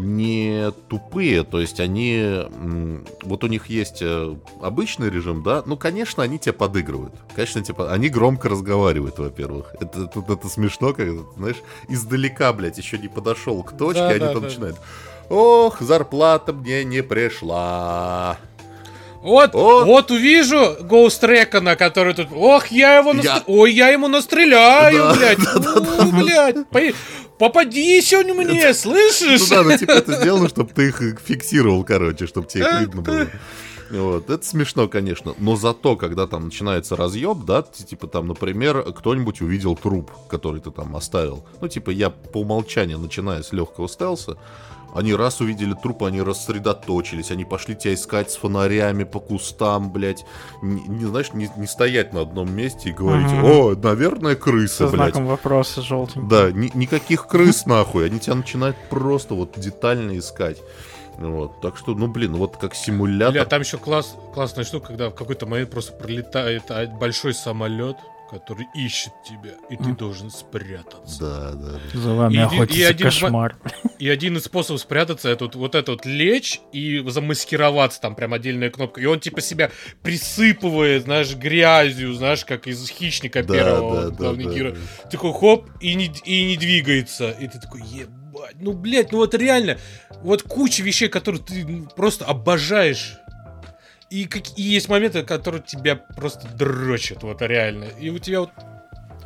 не тупые, то есть они, м, вот у них есть э, обычный режим, да, ну, конечно, они тебя подыгрывают, конечно, типа, они громко разговаривают, во-первых, это, это, это смешно, когда, знаешь, издалека, блядь, еще не подошел к точке, Да, они да, там да. начинают, ох, зарплата мне не пришла. Вот, О! вот увижу Ghost Recon, который тут... Ох, я его... Я- настр- Ой, я ему настреляю, Да, блядь. У, блядь. По- Попади сегодня мне, слышишь? Ну да, ну типа это сделано, чтобы ты их фиксировал, короче, чтобы тебе их видно было. Вот, это смешно, конечно, но зато, когда там начинается разъеб, да, ты, типа там, например, кто-нибудь увидел труп, который ты там оставил. Ну, типа, я по умолчанию, начиная с легкого стелса, они раз увидели труп, они рассредоточились, они пошли тебя искать с фонарями по кустам, блядь. Не, не, знаешь, не, не стоять на одном месте и говорить, Мгм. о, наверное, крысы, Со блядь. знаком вопроса желтеньким. Да, ни- никаких крыс нахуй, они тебя начинают просто вот детально искать. Вот, так что, ну блин, вот как симулятор. Бля, там еще класс, классная штука, когда в какой-то момент просто пролетает а, большой самолет, который ищет тебя, и ты Мгм. должен спрятаться. Да, да, да. За вами И- и- и охотится один кошмар. И один из способов спрятаться это вот, вот это вот лечь и замаскироваться, там прям отдельная кнопка. И он типа себя присыпывает, знаешь, грязью, знаешь, как из хищника Да, первого да, вот, да, главный да, герой. да. Такой хоп, и не, и не двигается. И ты такой, ебать, ну, блядь, ну вот реально, вот куча вещей, которые ты ну, просто обожаешь. И, как, и есть моменты, которые тебя просто дрочат, вот реально. И у тебя вот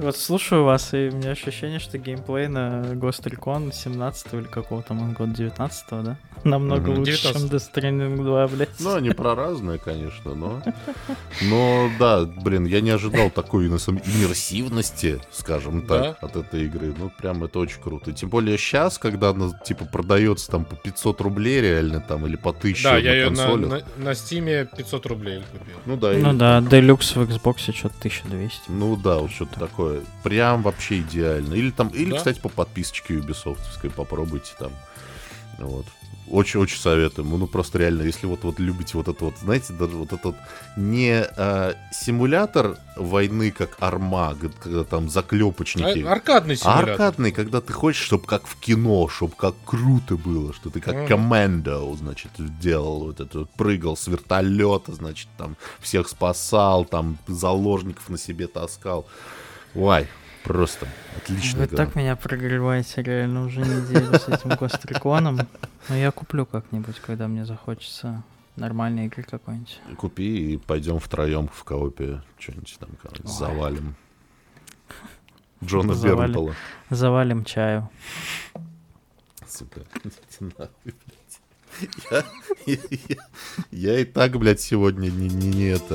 Вот слушаю вас, и у меня ощущение, что геймплей на Ghost Recon семнадцатого или какого там он год, девятнадцатого, да? Намного Мгм. лучше, чем девятнадцатый. Death Stranding два, блядь. Ну, они про разные, конечно, но... Но, да, блин, я не ожидал такой на самом- иммерсивности, скажем так, от этой игры. Ну, прям это очень круто. Тем более сейчас, когда она, типа, продается там по пятьсот рублей реально, там, или по тысяче Да, на я ее на, консолях. на, на Steam пятьсот рублей купил. Ну да, Ну или да, там- Deluxe в Xbox что-то тысяча двести. Ну да, вот что-то такое. Прям вообще идеально. Или там, или, Да. кстати, по подписочке Ubisoft'овской попробуйте там. Вот. Очень-очень советуем. Ну, просто реально, если вот, вот любите вот это вот, знаете, даже вот этот вот не а, симулятор войны, как Арма, г- когда там заклепочники. А- аркадный А симулятор. аркадный, когда ты хочешь, чтобы как в кино, чтобы как круто было, что ты как Мгм. командо, значит, делал вот это, вот, прыгал с вертолета, значит, там всех спасал, там заложников на себе таскал. Ой, просто отличная Вы игра. так меня прогреваете реально уже неделю с этим Ghost Recon. Но я куплю как-нибудь, когда мне захочется нормальной игры какой-нибудь. Купи и пойдем втроем в коопе что-нибудь там как-нибудь Ой. завалим. Джона Завалим. Бернпола. Завалим чаю. Сука, идите нахуй, блядь. Я, я- я- я и так, блядь, сегодня не, не, не это.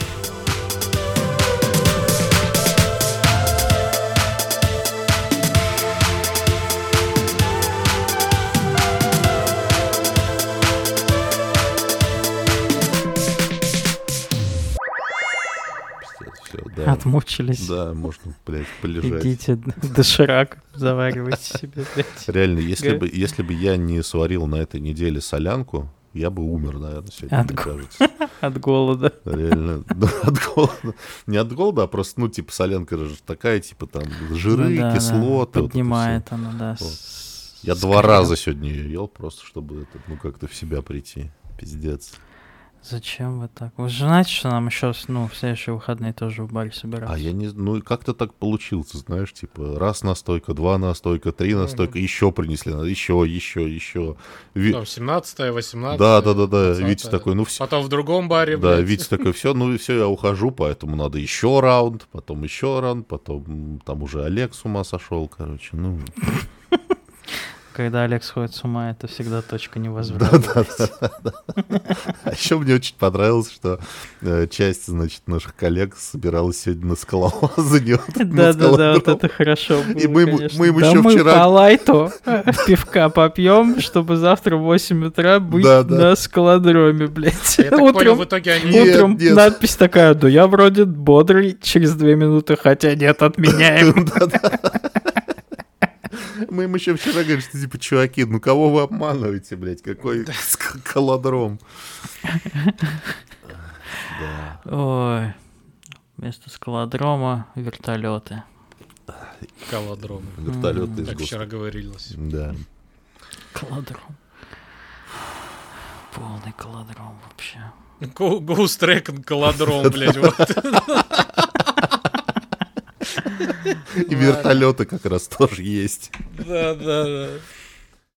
Все, да. Отмучились. Да, можно, блядь, полежать. Идите д- доширак, заваривайте себе, блядь. Реально, если Га- бы, если бы я не сварил на этой неделе солянку, я бы умер, наверное, сегодня, От мне го- кажется. От голода. Реально. Да, от голода. Не от голода, а просто, ну, типа, солянка же такая, типа, там, жиры, Ну да, да, кислоты. вот это поднимает оно, да. Вот. с- всё. Я с два крем. раза сегодня ее ел, просто чтобы, это, ну, как-то в себя прийти. Пиздец. Зачем вы так? Вы же знаете, что нам еще, ну, в следующие выходные тоже в баре собираться? А я не... Ну, и как-то так получилось, знаешь, типа, раз настойка, два настойка, три настойка, еще принесли, надо еще, еще, еще. Ви- Там семнадцатое, восемнадцатое. Да, да, да, да. двадцатое. Витя такой, ну все. Потом в другом баре, Да, блядь. Витя такой, все, ну и все, я ухожу, поэтому надо еще раунд, потом еще раунд, потом м, там уже Олег с ума сошел, короче, ну. Когда Олег сходит с ума, это всегда точка Да, невозврата. да, да, да. А еще мне очень понравилось, что э, часть, значит, наших коллег собиралась сегодня на скалолазание. вот на Да, да, да, вот скалодром. это хорошо было, И мы ему- конечно. мы ему Да еще мы вчера- по лайту пивка попьем, чтобы завтра в восемь утра быть Да, да. на скалодроме, блядь. Я так понял, в Утром, итоге они... Нет, утром нет. надпись такая, да я вроде бодрый через две минуты, хотя нет, отменяем. Да-да. Мы им еще вчера говорили, что типа, чуваки, ну кого вы обманываете, блядь, какой скалодром. Да. Ой, вместо скалодрома вертолеты. Колодром. Вертолет из Так гос- вчера говорилось. Да. Колодром. Полный колодром вообще. Ghost Recon колодром, блядь, вот. И вертолеты как раз тоже есть. Да, да, да.